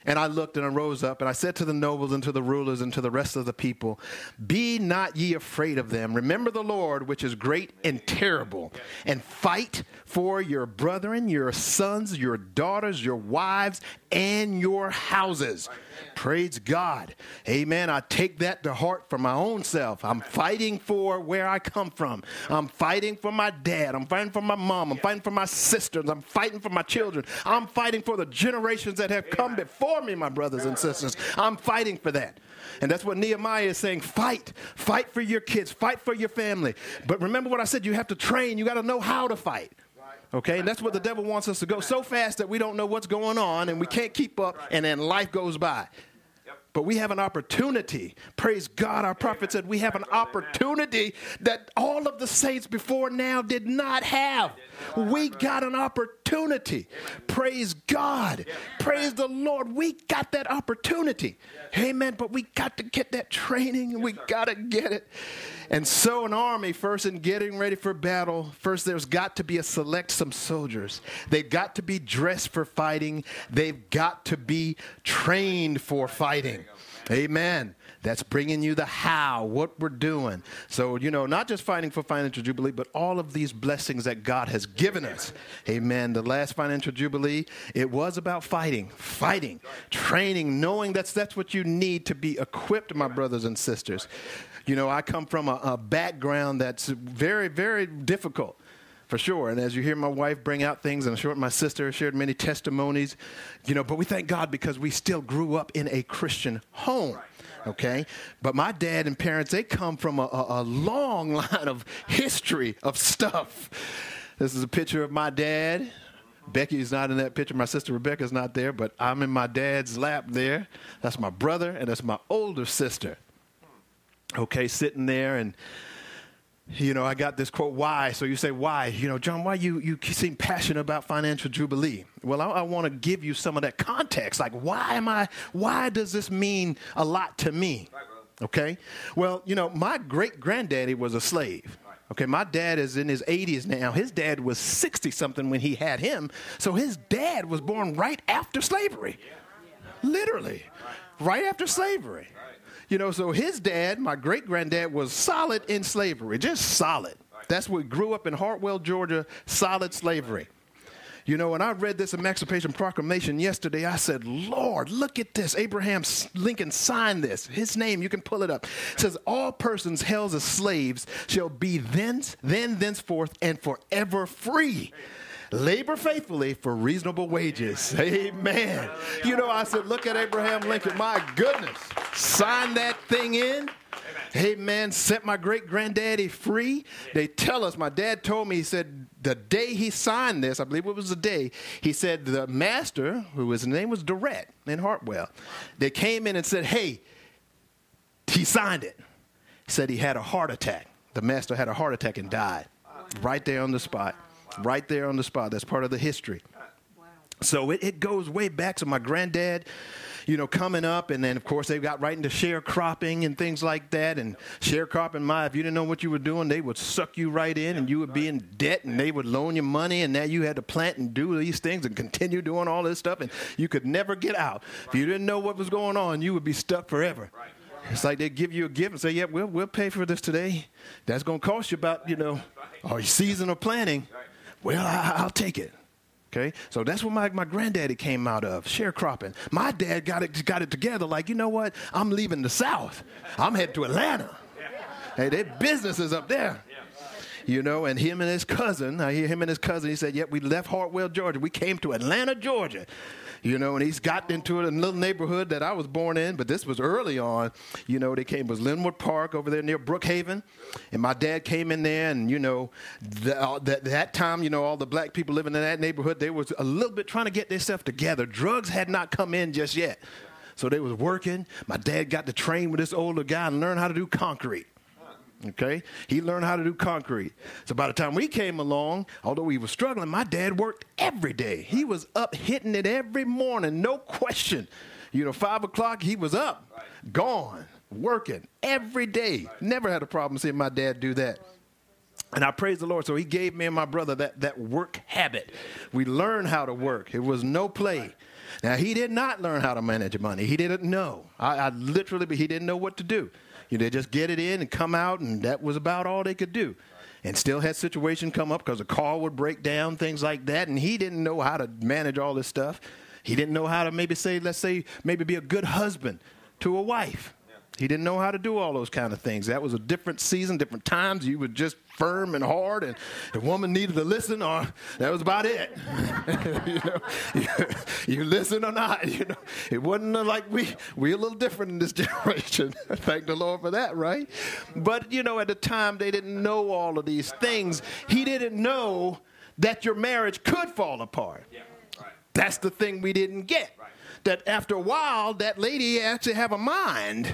And I looked and I rose up and I said to the nobles and to the rulers and to the rest of the people, be not ye afraid of them. Remember the Lord, which is great and terrible, and fight for your brethren, your sons, your daughters, your wives, and your houses. Praise God. Amen. I take that to heart for my own self. I'm fighting for where I come from. I'm fighting for my dad. I'm fighting for my mom. I'm fighting for my sisters. I'm fighting for my children. I'm fighting for the generations that have come before me, my brothers and sisters. I'm fighting for that. And that's what Nehemiah is saying. Fight. Fight for your kids. Fight for your family. But remember what I said. You have to train. You got to know how to fight. Okay, and that's what the devil wants us to go so fast that we don't know what's going on and we can't keep up, and then life goes by. But we have an opportunity. Praise God. Our prophet said we have an opportunity that all of the saints before now did not have. We got an opportunity. Praise God. Praise the Lord. We got that opportunity. Amen. But we got to get that training, and we got to get it. And so an army, first in getting ready for battle, first there's got to be a select some soldiers. They've got to be dressed for fighting. They've got to be trained for fighting. Amen. That's bringing you the how, what we're doing. So, you know, not just fighting for financial jubilee, but all of these blessings that God has given us. Amen. The last financial jubilee, it was about fighting, fighting, training, knowing that's that's what you need to be equipped, my brothers and sisters. You know, I come from a, a background that's very, very difficult, for sure. And as you hear my wife bring out things, and I'm sure my sister shared many testimonies, you know, but we thank God because we still grew up in a Christian home. Okay. But my dad and parents, they come from a, a, a long line of history of stuff. This is a picture of my dad. Becky's not in that picture. My sister Rebecca's not there, but I'm in my dad's lap there. That's my brother, and that's my older sister. Okay, sitting there, and, you know, I got this quote, why? So you say, why? You know, John, why you, you seem passionate about financial jubilee? Well, I, I want to give you some of that context. Like, why am I, why does this mean a lot to me? Okay? Well, you know, my great-granddaddy was a slave. Okay, my dad is in his eighties now. His dad was sixty-something when he had him. So his dad was born right after slavery. Literally. Right after slavery. You know, so his dad, my great-granddad, was solid in slavery, just solid. That's what grew up in Hartwell, Georgia, solid slavery. You know, when I read this Emancipation Proclamation yesterday, I said, Lord, look at this. Abraham Lincoln signed this. His name, you can pull it up. It says, all persons held as slaves shall be thence, then, thenceforth, and forever free. Labor faithfully for reasonable wages. Amen. You know, I said, look at Abraham Lincoln. My goodness. Sign that thing in. Amen. Set my great-granddaddy free. They tell us, my dad told me, he said, the day he signed this, I believe it was the day, he said the master, who his name was Durrett in Hartwell, they came in and said, hey, he signed it. He said he had a heart attack. The master had a heart attack and died right there on the spot. Right there on the spot. That's part of the history. Wow. So it, it goes way back to my granddad, you know, coming up. And then, of course, they got right into sharecropping and things like that. And sharecropping, my, if you didn't know what you were doing, they would suck you right in and you would be in debt and they would loan you money. And now you had to plant and do these things and continue doing all this stuff. And you could never get out. If you didn't know what was going on, you would be stuck forever. It's like they give you a gift and say, yeah, we'll, we'll pay for this today. That's going to cost you about, you know, our season of planting. Well, I, I'll take it. Okay, so that's what my, my granddaddy came out of, sharecropping. My dad got it got it together like, you know what? I'm leaving the South. I'm headed to Atlanta. Hey, their business is up there. You know, and him and his cousin, I hear him and his cousin, he said, yep, we left Hartwell, Georgia. We came to Atlanta, Georgia. You know, and he's got into it in a little neighborhood that I was born in, but this was early on. You know, they came, it was Linwood Park over there near Brookhaven. And my dad came in there, and, you know, the, uh, that, that time, you know, all the black people living in that neighborhood, they was a little bit trying to get themselves together. Drugs had not come in just yet. So they was working. My dad got to train with this older guy and learn how to do concrete. Okay, he learned how to do concrete. So by the time we came along, although he was struggling, my dad worked every day. He was up hitting it every morning, no question. You know, five o'clock, he was up, gone, working every day. Never had a problem seeing my dad do that. And I praise the Lord. So he gave me and my brother that, that work habit. We learned how to work. It was no play. Now, he did not learn how to manage money. He didn't know. I, I literally, he didn't know what to do. You know, they just get it in and come out, and that was about all they could do. And still had situations come up because the car would break down, things like that, and he didn't know how to manage all this stuff. He didn't know how to maybe say, let's say, maybe be a good husband to a wife. He didn't know how to do all those kind of things. That was a different season, different times. You were just firm and hard, and the woman needed to listen, or that was about it. you know, you, you listen or not. You know, it wasn't like we we're a little different in this generation. Thank the Lord for that, right? But you know, at the time they didn't know all of these things. He didn't know that your marriage could fall apart. That's the thing we didn't get. That after a while, that lady actually have a mind.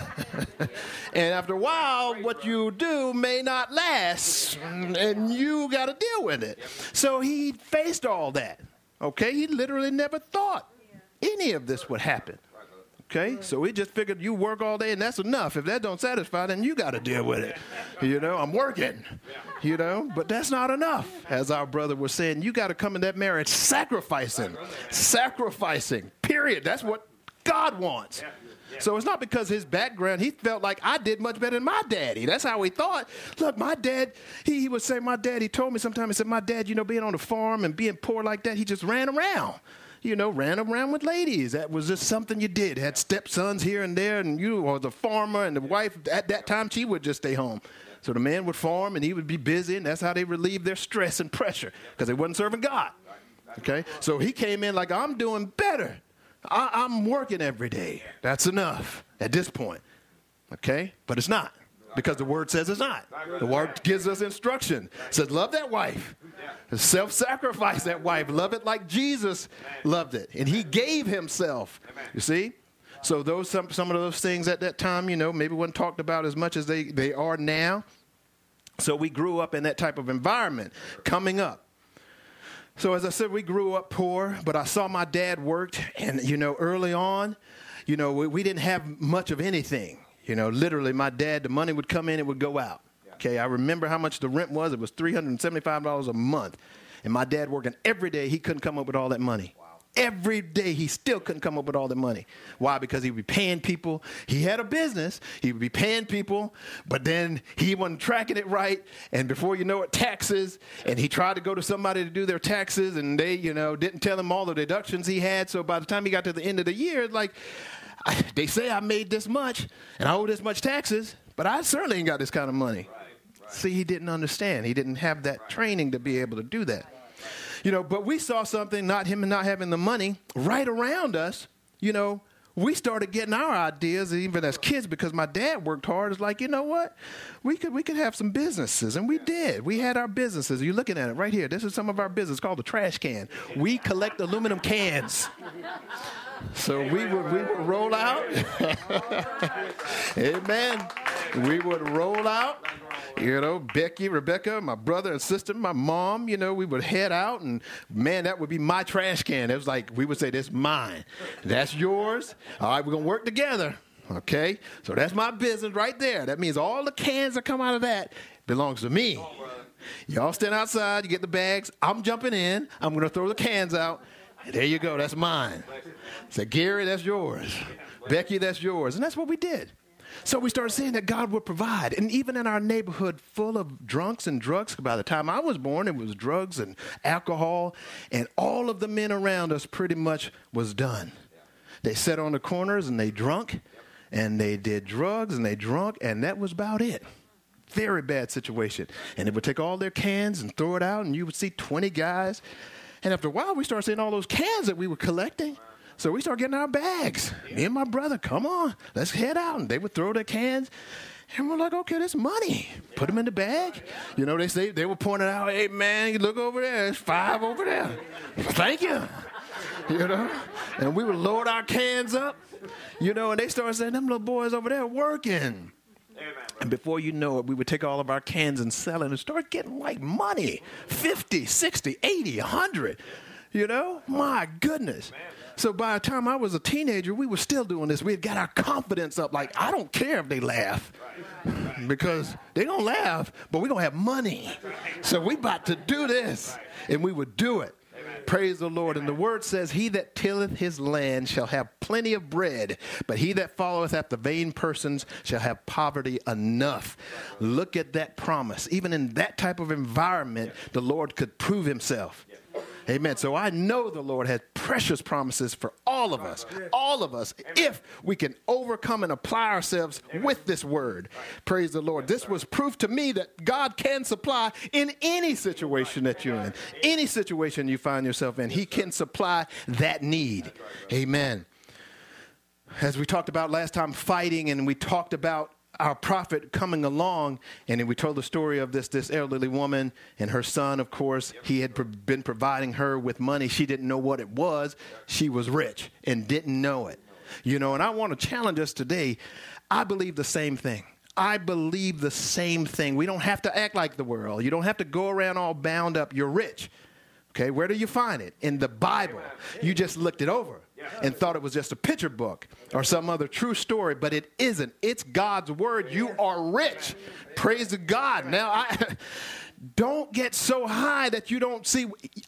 And after a while, what you do may not last, and you got to deal with it. So he faced all that, okay? He literally never thought any of this would happen, okay? So he just figured you work all day, and that's enough. If that don't satisfy, then you got to deal with it. You know, I'm working, you know, but that's not enough. As our brother was saying, you got to come in that marriage sacrificing, sacrificing, period. That's what God wants. So it's not because his background, he felt like I did much better than my daddy. That's how he thought. Look, my dad, he, he would say, my dad, he told me sometime, he said, my dad, you know, being on the farm and being poor like that, he just ran around. You know, ran around with ladies. That was just something you did. Had stepsons here and there, and you or the farmer, and the wife, at that time, she would just stay home. So the man would farm, and he would be busy, and that's how they relieved their stress and pressure, because they wasn't serving God. Okay? So he came in like, I'm doing better. I, I'm working every day. That's enough at this point. Okay? But it's not, because the word says it's not. The word gives us instruction. It says, love that wife. Self-sacrifice that wife. Love it like Jesus loved it. And he gave himself. You see? So those some, some of those things at that time, you know, maybe wasn't talked about as much as they, they are now. So we grew up in that type of environment coming up. So as I said, we grew up poor, but I saw my dad worked. And, you know, early on, you know, we, we didn't have much of anything. You know, literally my dad, the money would come in, it would go out. Okay, I remember how much the rent was. It was three hundred seventy-five dollars a month. And my dad working every day, he couldn't come up with all that money. Wow. Every day, he still couldn't come up with all the money. Why? Because he would be paying people. He had a business. He would be paying people, but then he wasn't tracking it right. And before you know it, taxes. And he tried to go to somebody to do their taxes, and they, you know, didn't tell him all the deductions he had. So by the time he got to the end of the year, like, I, they say I made this much, and I owe this much taxes, but I certainly ain't got this kind of money. See, he didn't understand. He didn't have that training to be able to do that. You know, but we saw something, not him not having the money, right around us. You know, we started getting our ideas even as kids because my dad worked hard. It's like, you know what? We could we could have some businesses, and we did. We had our businesses. You're looking at it right here. This is some of our business called the Trash Can. We collect aluminum cans. So we would we would roll out. Amen. We would roll out. You know, Becky, Rebecca, my brother and sister, my mom, you know, we would head out, and, man, that would be my trash can. It was like we would say, that's mine. That's yours. All right, we're going to work together. Okay? So that's my business right there. That means all the cans that come out of that belongs to me. Y'all stand outside. You get the bags. I'm jumping in. I'm going to throw the cans out. There you go. That's mine. Say, Gary, that's yours. Becky, that's yours. And that's what we did. So we started seeing that God would provide. And even in our neighborhood full of drunks and drugs, by the time I was born, it was drugs and alcohol. And all of the men around us pretty much was done. They sat on the corners and they drunk. And they did drugs and they drunk. And that was about it. Very bad situation. And they would take all their cans and throw it out. And you would see twenty guys. And after a while, we started seeing all those cans that we were collecting. So we started getting our bags. Me and my brother, come on, let's head out. And they would throw their cans. And we're like, okay, that's money. Put them in the bag. You know, they say they were pointing out, hey, man, you look over there. There's five over there. Thank you. You know, and we would load our cans up. You know, and they started saying, them little boys over there working. And before you know it, we would take all of our cans and sell it and start getting like money. fifty, sixty, eighty, one hundred. You know, my goodness. So by the time I was a teenager, we were still doing this. We had got our confidence up. Like, I don't care if they laugh. Because they don't laugh, but we're going to have money. So we about to do this. And we would do it. Praise the Lord. And the word says, he that tilleth his land shall have plenty of bread, but he that followeth after vain persons shall have poverty enough. Look at that promise. Even in that type of environment, the Lord could prove himself. Amen. So I know the Lord has precious promises for all of us, all of us, if we can overcome and apply ourselves with this word. Praise the Lord. This was proof to me that God can supply in any situation that you're in, any situation you find yourself in. He can supply that need. Amen. As we talked about last time, fighting, and we talked about our prophet coming along, and then we told the story of this this elderly woman and her son. Of course, he had pro- been providing her with money. She didn't know what it was. She was rich and didn't know it. You know, and I want to challenge us today. I believe the same thing. I believe the same thing. We don't have to act like the world. You don't have to go around all bound up. You're rich. Okay, where do you find it? In the Bible. You just looked it over and thought it was just a picture book or some other true story, but it isn't. It's God's word. You are rich. Praise to God. Now, I don't get so high that you don't see.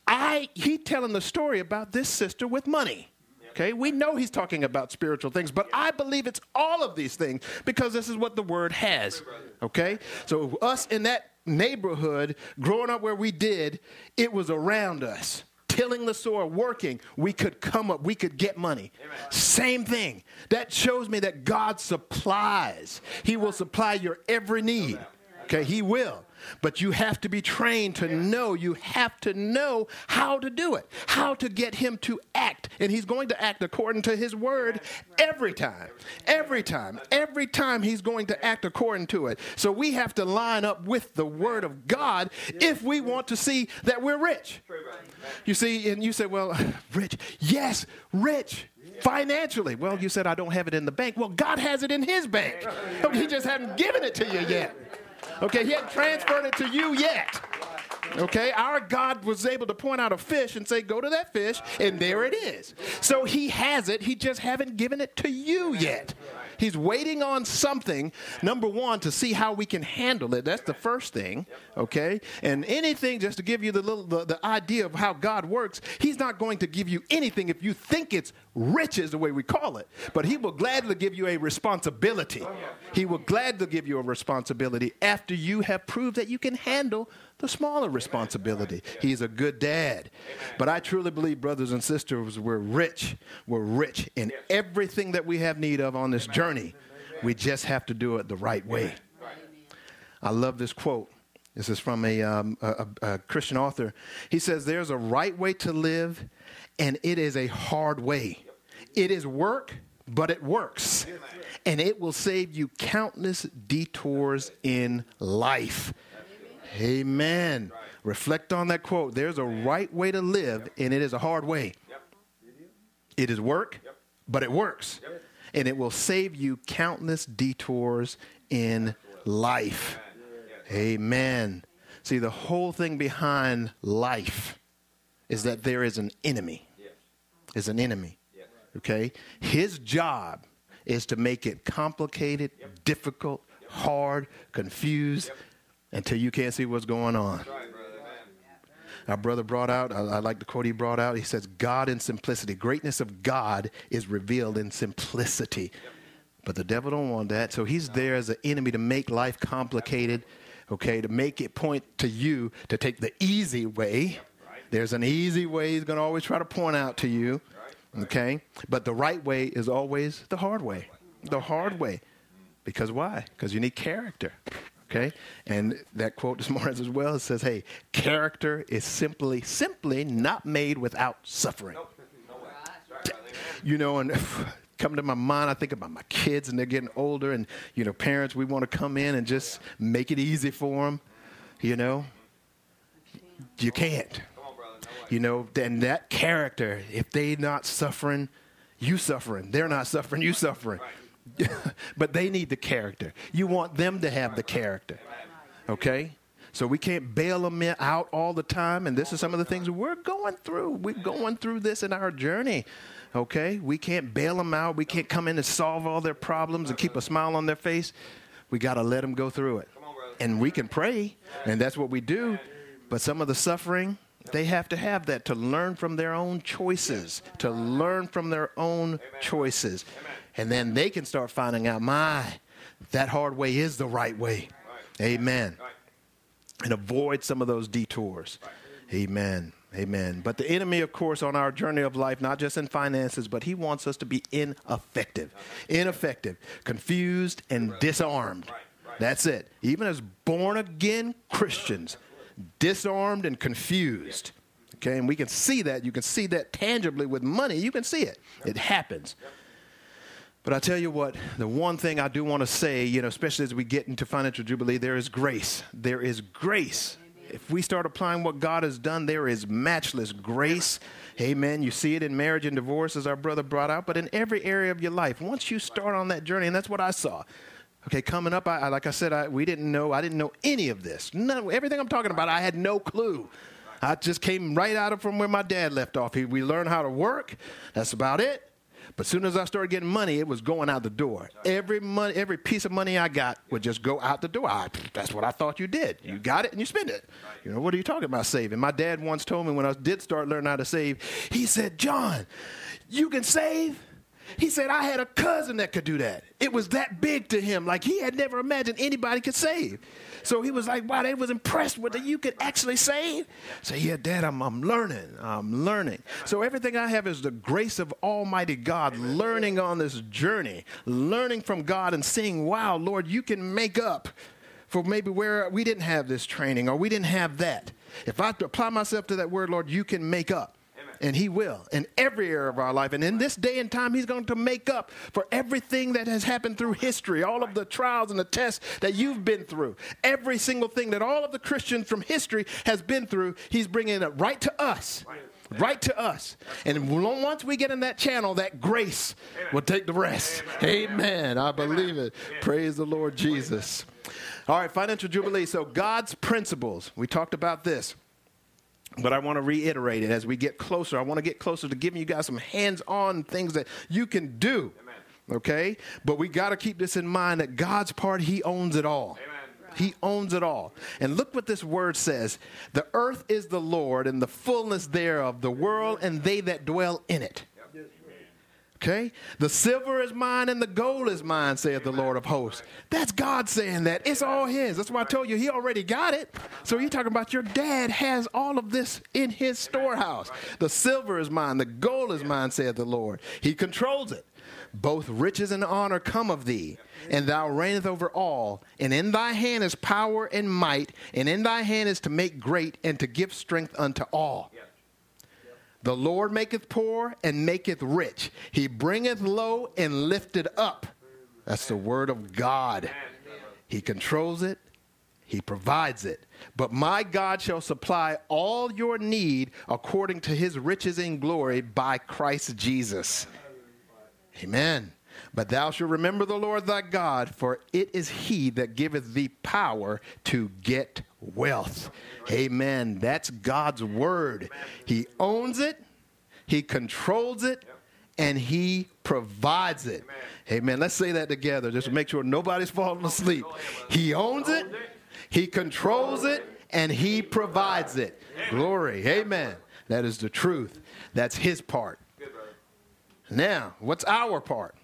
I he telling the story about this sister with money. Okay, we know he's talking about spiritual things, but I believe it's all of these things because this is what the word has. Okay, so us in that neighborhood, growing up where we did, it was around us. Tilling the soil, working, we could come up, we could get money. Amen. Same thing. That shows me that God supplies. He will supply your every need. Okay, he will. But you have to be trained to know. You have to know how to do it, how to get him to act. And he's going to act according to his word every time, every time, every time he's going to act according to it. So we have to line up with the word of God if we want to see that we're rich. You see, and you say, well, rich. Yes, rich. Financially. Well, you said I don't have it in the bank. Well, God has it in his bank. He just hasn't given it to you yet. Okay, he hadn't transferred it to you yet. Okay, our God was able to point out a fish and say, go to that fish, and there it is. So he has it. He just haven't given it to you yet. He's waiting on something, number one, to see how we can handle it. That's the first thing, okay? And anything, just to give you the little the, the idea of how God works, he's not going to give you anything if you think it's riches, the way we call it. But he will gladly give you a responsibility. He will gladly give you a responsibility after you have proved that you can handle the smaller responsibility. He's a good dad. But I truly believe, brothers and sisters, we're rich. We're rich in everything that we have need of on this journey. We just have to do it the right way. I love this quote. This is from a, um, a, a Christian author. He says, there's a right way to live, and it is a hard way. It is work, but it works. And it will save you countless detours in life. Amen. Right. Reflect on that quote. There's a right way to live, yep. And it is a hard way. Yep. It is work, yep. But it works. Yep. And it will save you countless detours in life. Amen. Amen. See, the whole thing behind life is that there is an enemy. Yes. Is an enemy. Yes. Okay? His job is to make it complicated, yep. difficult, yep. hard, confused, yep. until you can't see what's going on. Right, brother. Our brother brought out, I, I like the quote he brought out. He says, God in simplicity. Greatness of God is revealed in simplicity. Yep. But the devil don't want that. So he's there as an enemy to make life complicated, okay, to make it point to you to take the easy way. There's an easy way he's going to always try to point out to you, okay? But the right way is always the hard way, the hard way. Because why? Because you need character. Okay, and that quote this morning as well, it says, hey, character is simply, simply not made without suffering. Nope. No way. You know, and come to my mind, I think about my kids, and they're getting older, and, you know, parents, we want to come in and just make it easy for them, you know. You can't. You know, and that character, if they're not suffering, you suffering. They're not suffering, you suffering. But they need the character. You want them to have the character. Okay? So we can't bail them out all the time. And this is some of the things we're going through. We're going through this in our journey. Okay? We can't bail them out. We can't come in and solve all their problems and keep a smile on their face. We got to let them go through it. And we can pray. And that's what we do. But some of the suffering, They have to have that to learn from their own choices, to learn from their own choices. And then they can start finding out, my, that hard way is the right way. Amen. And avoid some of those detours. Amen. Amen. But the enemy, of course, on our journey of life, not just in finances, but he wants us to be ineffective, ineffective, confused, and disarmed. That's it. Even as born-again Christians, disarmed and confused. Okay, and we can see that. You can see that tangibly with money. You can see it. It happens. But I tell you what, the one thing I do want to say, you know, especially as we get into Financial Jubilee, there is grace. There is grace. If we start applying what God has done, there is matchless grace. Amen. You see it in marriage and divorce, as our brother brought out, but in every area of your life. Once you start on that journey, and that's what I saw. Okay, coming up, I, I, like I said, I, we didn't know, I didn't know any of this. None, everything I'm talking about, I had no clue. I just came right out of from where my dad left off. He, we learned how to work. That's about it. But as soon as I started getting money, it was going out the door. Every money, every piece of money I got would just go out the door. I, that's what I thought you did. You got it and you spend it. You know, what are you talking about saving? My dad once told me when I did start learning how to save, he said, John, you can save? He said, I had a cousin that could do that. It was that big to him. Like he had never imagined anybody could save. So he was like, wow, they was impressed with it. You could actually save? So yeah, Dad, I'm, I'm learning. I'm learning. So everything I have is the grace of Almighty God, learning on this journey, learning from God and seeing, wow, Lord, you can make up for maybe where we didn't have this training or we didn't have that. If I apply myself to that word, Lord, you can make up. And he will in every area of our life. And in this day and time, he's going to make up for everything that has happened through history, all of the trials and the tests that you've been through. Every single thing that all of the Christians from history has been through, he's bringing it right to us. Right to us. And once we get in that channel, that grace will take the rest. Amen. Amen. I believe it. Praise the Lord Jesus. All right, Financial Jubilee. So God's principles. We talked about this. But I want to reiterate it as we get closer. I want to get closer to giving you guys some hands-on things that you can do. Amen. Okay? But we got to keep this in mind that God's part, he owns it all. Amen. He owns it all. And look what this word says. The earth is the Lord and the fullness thereof, the world and they that dwell in it. Okay? The silver is mine and the gold is mine, saith the Lord of hosts. That's God saying that. It's all his. That's why I told you he already got it. So you're talking about your dad has all of this in his storehouse. The silver is mine. The gold is mine, saith the Lord. He controls it. Both riches and honor come of thee, and thou reignest over all. And in thy hand is power and might, and in thy hand is to make great and to give strength unto all. The Lord maketh poor and maketh rich. He bringeth low and lifteth up. That's the word of God. He controls it. He provides it. But my God shall supply all your need according to his riches in glory by Christ Jesus. Amen. But thou shalt remember the Lord thy God, for it is he that giveth thee power to get wealth. Amen. That's God's word. He owns it, he controls it, and he provides it. Amen. Let's say that together just to make sure nobody's falling asleep. He owns it, he controls it, and he provides it. Glory. Amen. That is the truth. That's his part. Now, what's our part?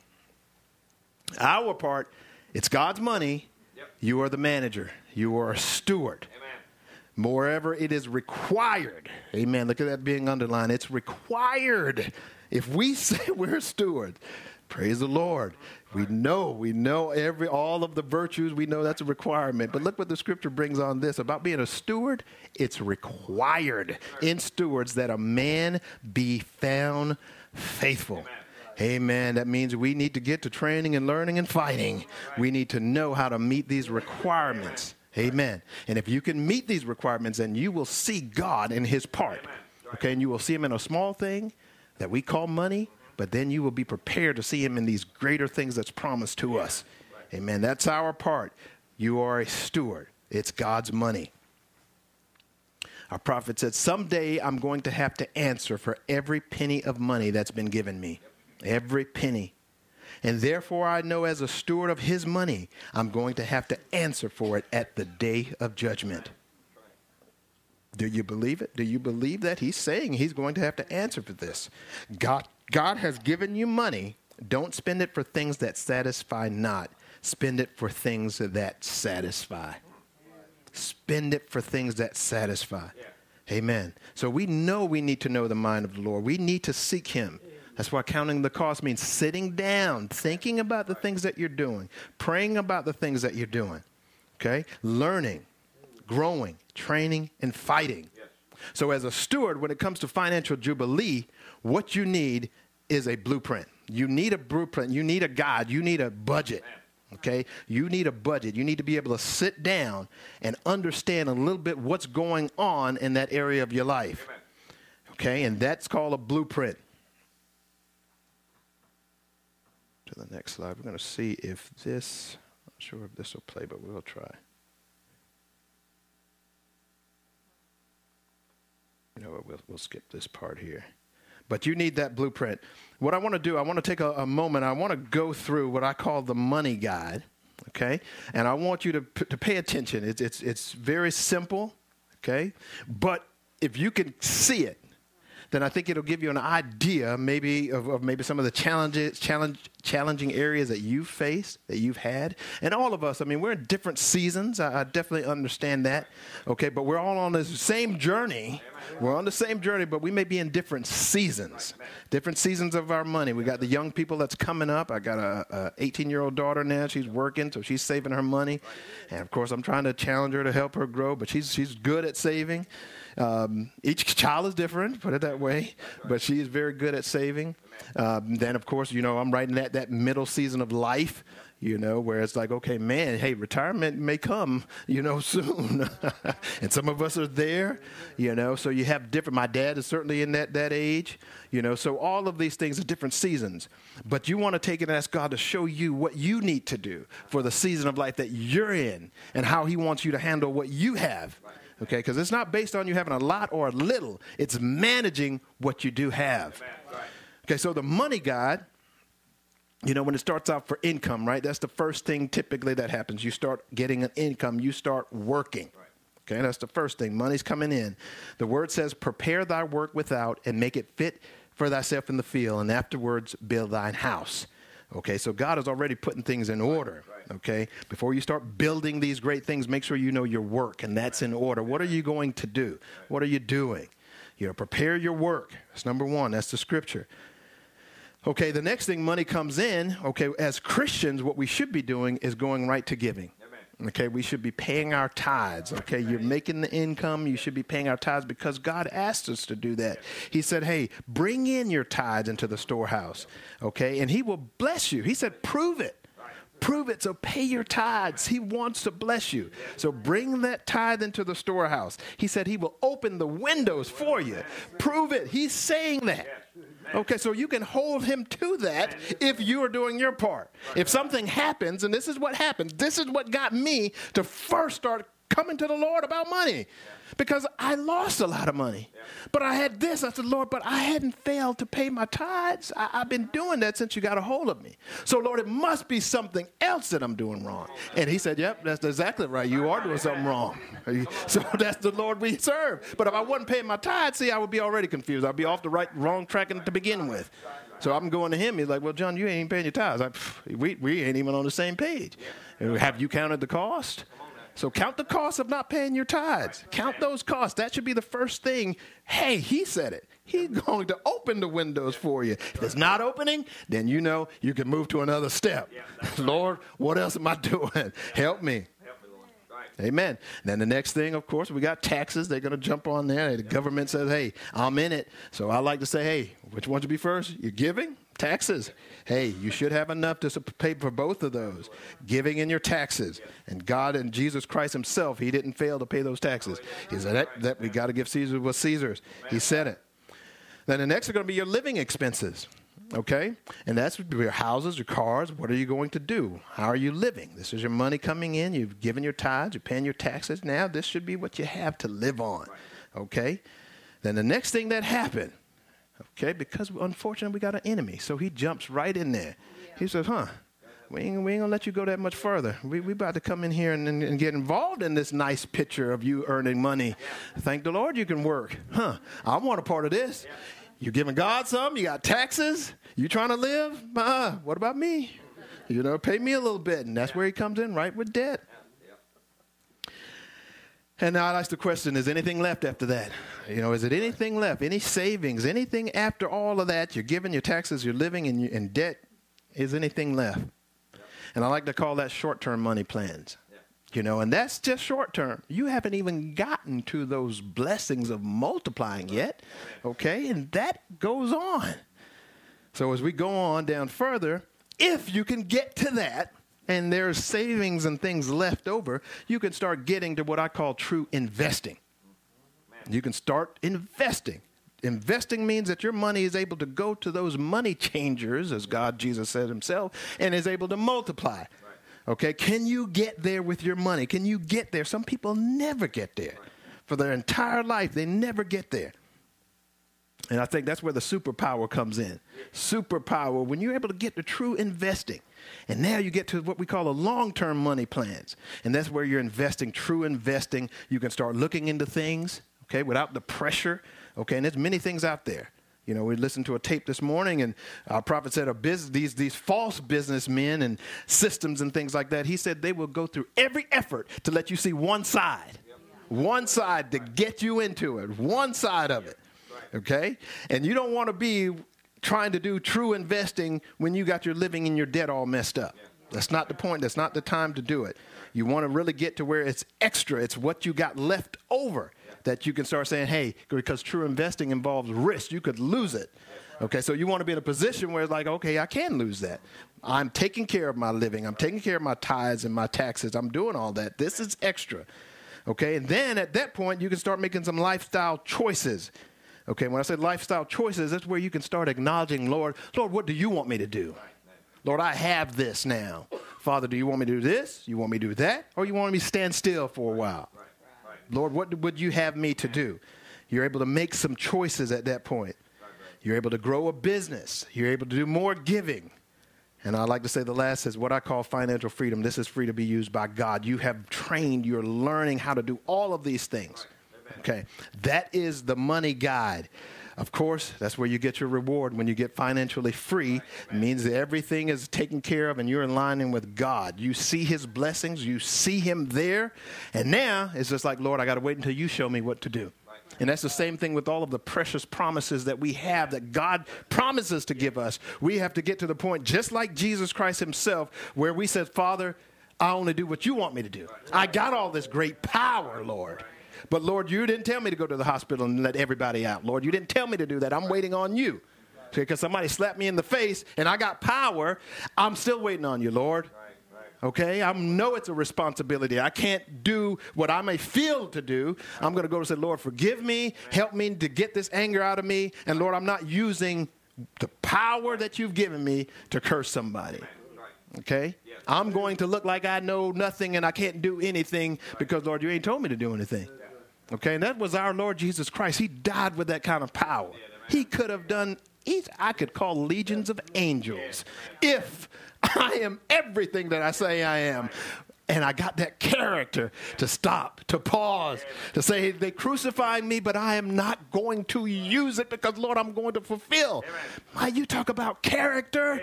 Our part, it's God's money. Yep. You are the manager. You are a steward. Amen. Moreover, it is required. Amen. Look at that being underlined. It's required. If we say we're stewards, praise the Lord. We know, we know every all of the virtues. We know that's a requirement. But look what the scripture brings on this. About being a steward, it's required in stewards that a man be found faithful. Amen. Amen. That means we need to get to training and learning and fighting. We need to know how to meet these requirements. Amen. And if you can meet these requirements, then you will see God in his part. Okay, and you will see him in a small thing that we call money, but then you will be prepared to see him in these greater things that's promised to us. Amen. That's our part. You are a steward. It's God's money. Our prophet said, someday I'm going to have to answer for every penny of money that's been given me. Every penny. And therefore I know as a steward of his money, I'm going to have to answer for it at the day of judgment. Do you believe it? Do you believe that? He's saying he's going to have to answer for this. God, God has given you money. Don't spend it for things that satisfy not. Spend it for things that satisfy. Spend it for things that satisfy. Yeah. Amen. So we know we need to know the mind of the Lord. We need to seek him. That's why counting the cost means sitting down, thinking about the things that you're doing, praying about the things that you're doing, okay? Learning, growing, training, and fighting. Yes. So as a steward, when it comes to financial jubilee, what you need is a blueprint. You need a blueprint. You need a guide. You need a budget. Okay? You need a budget. You need to be able to sit down and understand a little bit what's going on in that area of your life. Amen. Okay? And that's called a blueprint. To the next slide. We're going to see if this, I'm not sure if this will play, but we'll try. You know what? We'll, we'll skip this part here. But you need that blueprint. What I want to do, I want to take a, a moment. I want to go through what I call the money guide, okay? And I want you to to pay attention. It's it's it's very simple, okay? But if you can see it, then I think it'll give you an idea maybe of, of maybe some of the challenges, challenge, challenging areas that you've faced, that you've had. And all of us, I mean, we're in different seasons. I, I definitely understand that, okay? But we're all on the same journey. We're on the same journey, but we may be in different seasons, different seasons of our money. We got the young people that's coming up. I got a, a eighteen-year-old daughter now. She's working, so she's saving her money. And, of course, I'm trying to challenge her to help her grow, but she's she's good at saving. Um, each child is different, put it that way, but she is very good at saving. Um, then, of course, you know, I'm right in that, that middle season of life, you know, where it's like, okay, man, hey, retirement may come, you know, soon. And some of us are there, you know, so you have different, my dad is certainly in that, that age, you know, so all of these things are different seasons. But you want to take it and ask God to show you what you need to do for the season of life that you're in and how he wants you to handle what you have. Okay, because it's not based on you having a lot or a little. It's managing what you do have. Okay, so the money guide, you know, when it starts out for income, right, that's the first thing typically that happens. You start getting an income. You start working. Okay, that's the first thing. Money's coming in. The word says, prepare thy work without and make it fit for thyself in the field, and afterwards build thine house. Okay, so God is already putting things in order. Okay, before you start building these great things, make sure you know your work, and that's in order. What are you going to do? What are you doing? You know, prepare your work. That's number one. That's the scripture. Okay, the next thing, money comes in. Okay, as Christians, what we should be doing is going right to giving. Okay, we should be paying our tithes. Okay, you're making the income. You should be paying our tithes because God asked us to do that. He said, hey, bring in your tithes into the storehouse. Okay, and he will bless you. He said, prove it. Prove it. So pay your tithes. He wants to bless you. So bring that tithe into the storehouse. He said he will open the windows for you. Prove it. He's saying that. Okay, so you can hold him to that if you are doing your part. If something happens, and this is what happens, this is what got me to first start coming to the Lord about money. Because I lost a lot of money. But I had this. I said, Lord, but I hadn't failed to pay my tithes. I, I've been doing that since you got a hold of me. So, Lord, it must be something else that I'm doing wrong. And he said, yep, that's exactly right. You are doing something wrong. So that's the Lord we serve. But if I wasn't paying my tithes, see, I would be already confused. I'd be off the right, wrong track to begin with. So I'm going to him. He's like, well, John, you ain't even paying your tithes. I, we, we ain't even on the same page. Have you counted the cost? So count the cost of not paying your tithes. Count those costs. That should be the first thing. Hey, he said it. He's going to open the windows for you. If it's not opening, then you know you can move to another step. Lord, what else am I doing? Help me. Amen. Then the next thing, of course, we got taxes. They're going to jump on there. The government says, hey, I'm in it. So I like to say, hey, which one should be first? You're giving? Taxes. Hey, you should have enough to pay for both of those. Giving and your taxes. And God and Jesus Christ himself, he didn't fail to pay those taxes. He said that, that we got to give Caesar what's Caesar's. He said it. Then the next are going to be your living expenses. Okay? And that's your houses, your cars. What are you going to do? How are you living? This is your money coming in. You've given your tithes. You're paying your taxes. Now this should be what you have to live on. Okay? Then the next thing that happened, okay, because unfortunately we got an enemy. So he jumps right in there. He says, huh, We ain't, we ain't gonna let you go that much further. We we about to come in here and, and, and get involved in this nice picture of you earning money. Yeah. Thank the Lord you can work. Huh, I want a part of this. Yeah. You giving God some, you got taxes, you trying to live? Uh, what about me? You know, pay me a little bit. And that's yeah. where he comes in, right with debt. Yeah. Yeah. And now I ask the question, is anything left after that? You know, is it anything left? Any savings? Anything after all of that? You're giving your taxes, you're living in, in debt. Is anything left? And I like to call that short-term money plans, yeah. you know, and that's just short-term. You haven't even gotten to those blessings of multiplying yet, okay, and that goes on. So as we go on down further, if you can get to that and there's savings and things left over, you can start getting to what I call true investing. You can start investing. Investing means that your money is able to go to those money changers, as God, Jesus said himself, and is able to multiply. Right. Okay, can you get there with your money? Can you get there? Some people never get there. Right. For their entire life, they never get there. And I think that's where the superpower comes in. Superpower, when you're able to get to true investing. And now you get to what we call a long-term money plans. And that's where you're investing, true investing. You can start looking into things, okay, without the pressure. Okay, and there's many things out there. You know, we listened to a tape this morning, and our prophet said a biz- these, these false businessmen and systems and things like that, he said they will go through every effort to let you see one side. Yep. One side to get you into it. One side of it. Okay? And you don't want to be trying to do true investing when you got your living and your debt all messed up. That's not the point. That's not the time to do it. You want to really get to where it's extra. It's what you got left over. That you can start saying, hey, because true investing involves risk. You could lose it. Okay, so you want to be in a position where it's like, okay, I can lose that. I'm taking care of my living. I'm taking care of my tithes and my taxes. I'm doing all that. This is extra. Okay, and then at that point, you can start making some lifestyle choices. Okay, when I say lifestyle choices, that's where you can start acknowledging, Lord, Lord, what do you want me to do? Lord, I have this now. Father, do you want me to do this? You want me to do that? Or you want me to stand still for a while? Lord, what would you have me to do? You're able to make some choices at that point. You're able to grow a business. You're able to do more giving. And I like to say the last is what I call financial freedom. This is free to be used by God. You have trained. You're learning how to do all of these things. Okay. That is the money guide. Of course, that's where you get your reward. When you get financially free, it means that everything is taken care of and you're in line with God. You see his blessings. You see him there. And now it's just like, Lord, I got to wait until you show me what to do. And that's the same thing with all of the precious promises that we have that God promises to give us. We have to get to the point, just like Jesus Christ himself, where we said, Father, I only do what you want me to do. I got all this great power, Lord. But, Lord, you didn't tell me to go to the hospital and let everybody out. Lord, you didn't tell me to do that. I'm waiting on you. Because somebody slapped me in the face and I got power. I'm still waiting on you, Lord. Okay? I know it's a responsibility. I can't do what I may feel to do. I'm going to go and say, Lord, forgive me. Help me to get this anger out of me. And, Lord, I'm not using the power that you've given me to curse somebody. Okay? I'm going to look like I know nothing and I can't do anything because, Lord, you ain't told me to do anything. Okay, and that was our Lord Jesus Christ. He died with that kind of power. He could have done, I could call legions of angels if I am everything that I say I am. And I got that character to stop, to pause, to say, they crucified me, but I am not going to use it because, Lord, I'm going to fulfill. Why, you talk about character?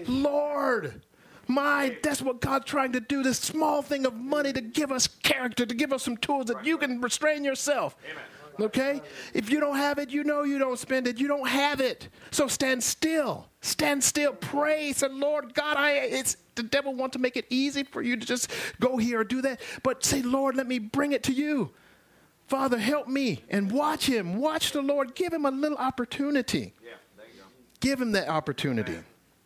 Lord. My, that's what God's trying to do, this small thing of money to give us character, to give us some tools that you can restrain yourself. Okay? If you don't have it, you know you don't spend it. You don't have it. So stand still. Stand still. Pray. Say, Lord God, I, it's, the devil wants to make it easy for you to just go here or do that. But say, Lord, let me bring it to you. Father, help me. And watch him. Watch the Lord. Give him a little opportunity. Yeah, there you go. Give him that opportunity.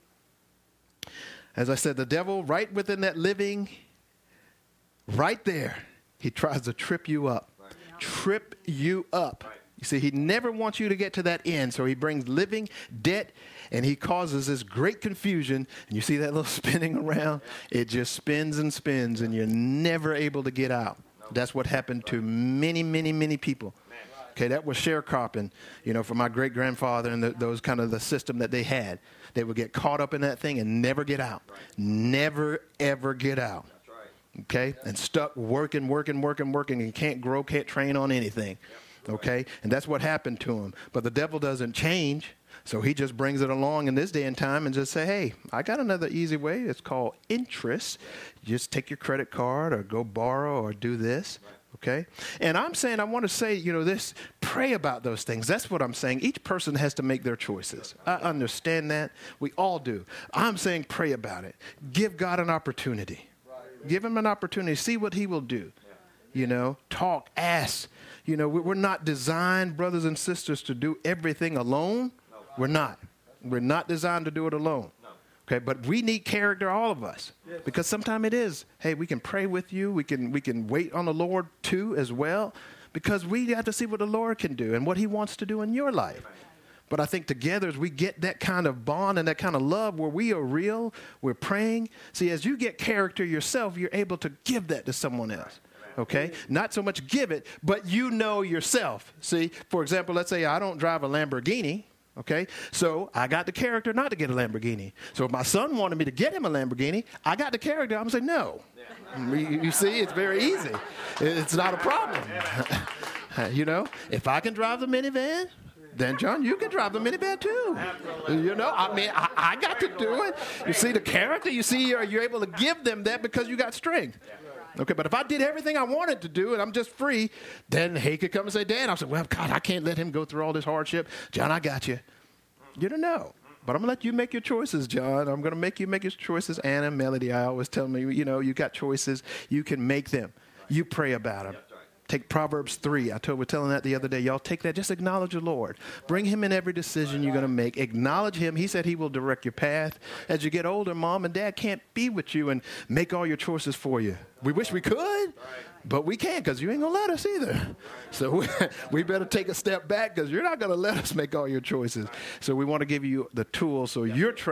As I said, the devil, right within that living, right there, he tries to trip you up. Right. Trip you up. Right. You see, he never wants you to get to that end, so he brings living, debt, and he causes this great confusion. And you see that little spinning around? Yeah. It just spins and spins, and you're never able to get out. No. That's what happened to many, many, many people. Okay, that was sharecropping, you know, for my great-grandfather and the, those kind of the system that they had. They would get caught up in that thing and never get out. Right. Never, ever get out. That's right. Okay, yeah. And stuck working, working, working, working, and can't grow, can't train on anything. Yeah. Okay, and that's what happened to him. But the devil doesn't change, so he just brings it along in this day and time and just say, hey, I got another easy way. It's called interest. Just take your credit card or go borrow or do this. Right. Okay? And I'm saying, I want to say, you know, this, pray about those things. That's what I'm saying. Each person has to make their choices. I understand that. We all do. I'm saying pray about it. Give God an opportunity. Give him an opportunity. See what he will do. You know, talk, ask. You know, we're not designed, brothers and sisters, to do everything alone. We're not. We're not designed to do it alone. Okay, but we need character, all of us, because sometimes it is, hey, we can pray with you. We can we can wait on the Lord, too, as well, because we have to see what the Lord can do and what he wants to do in your life. But I think together as we get that kind of bond and that kind of love where we are real, we're praying. See, as you get character yourself, you're able to give that to someone else. Okay, not so much give it, but you know yourself. See, for example, let's say I don't drive a Lamborghini. Okay, so I got the character not to get a Lamborghini. So if my son wanted me to get him a Lamborghini, I got the character. I'm going to say no. You, you see, it's very easy. It's not a problem. You know, if I can drive the minivan, then, John, you can drive the minivan too. You know, I mean, I, I got to do it. You see the character, you see you're, you're able to give them that because you got strength. Okay, but if I did everything I wanted to do and I'm just free, then he could come and say, Dan, I'll say, well, God, I can't let him go through all this hardship. John, I got you. You don't know. But I'm going to let you make your choices, John. I'm going to make you make your choices. Anna, Melody, I always tell me, you know, you got choices. You can make them. You pray about them. Take Proverbs three. I told, we're telling that the other day. Y'all take that. Just acknowledge the Lord. Bring him in every decision you're going to make. Acknowledge him. He said he will direct your path. As you get older, mom and dad can't be with you and make all your choices for you. We wish we could, but we can't because you ain't going to let us either. So we, we better take a step back because you're not going to let us make all your choices. So we want to give you the tools so you're trained.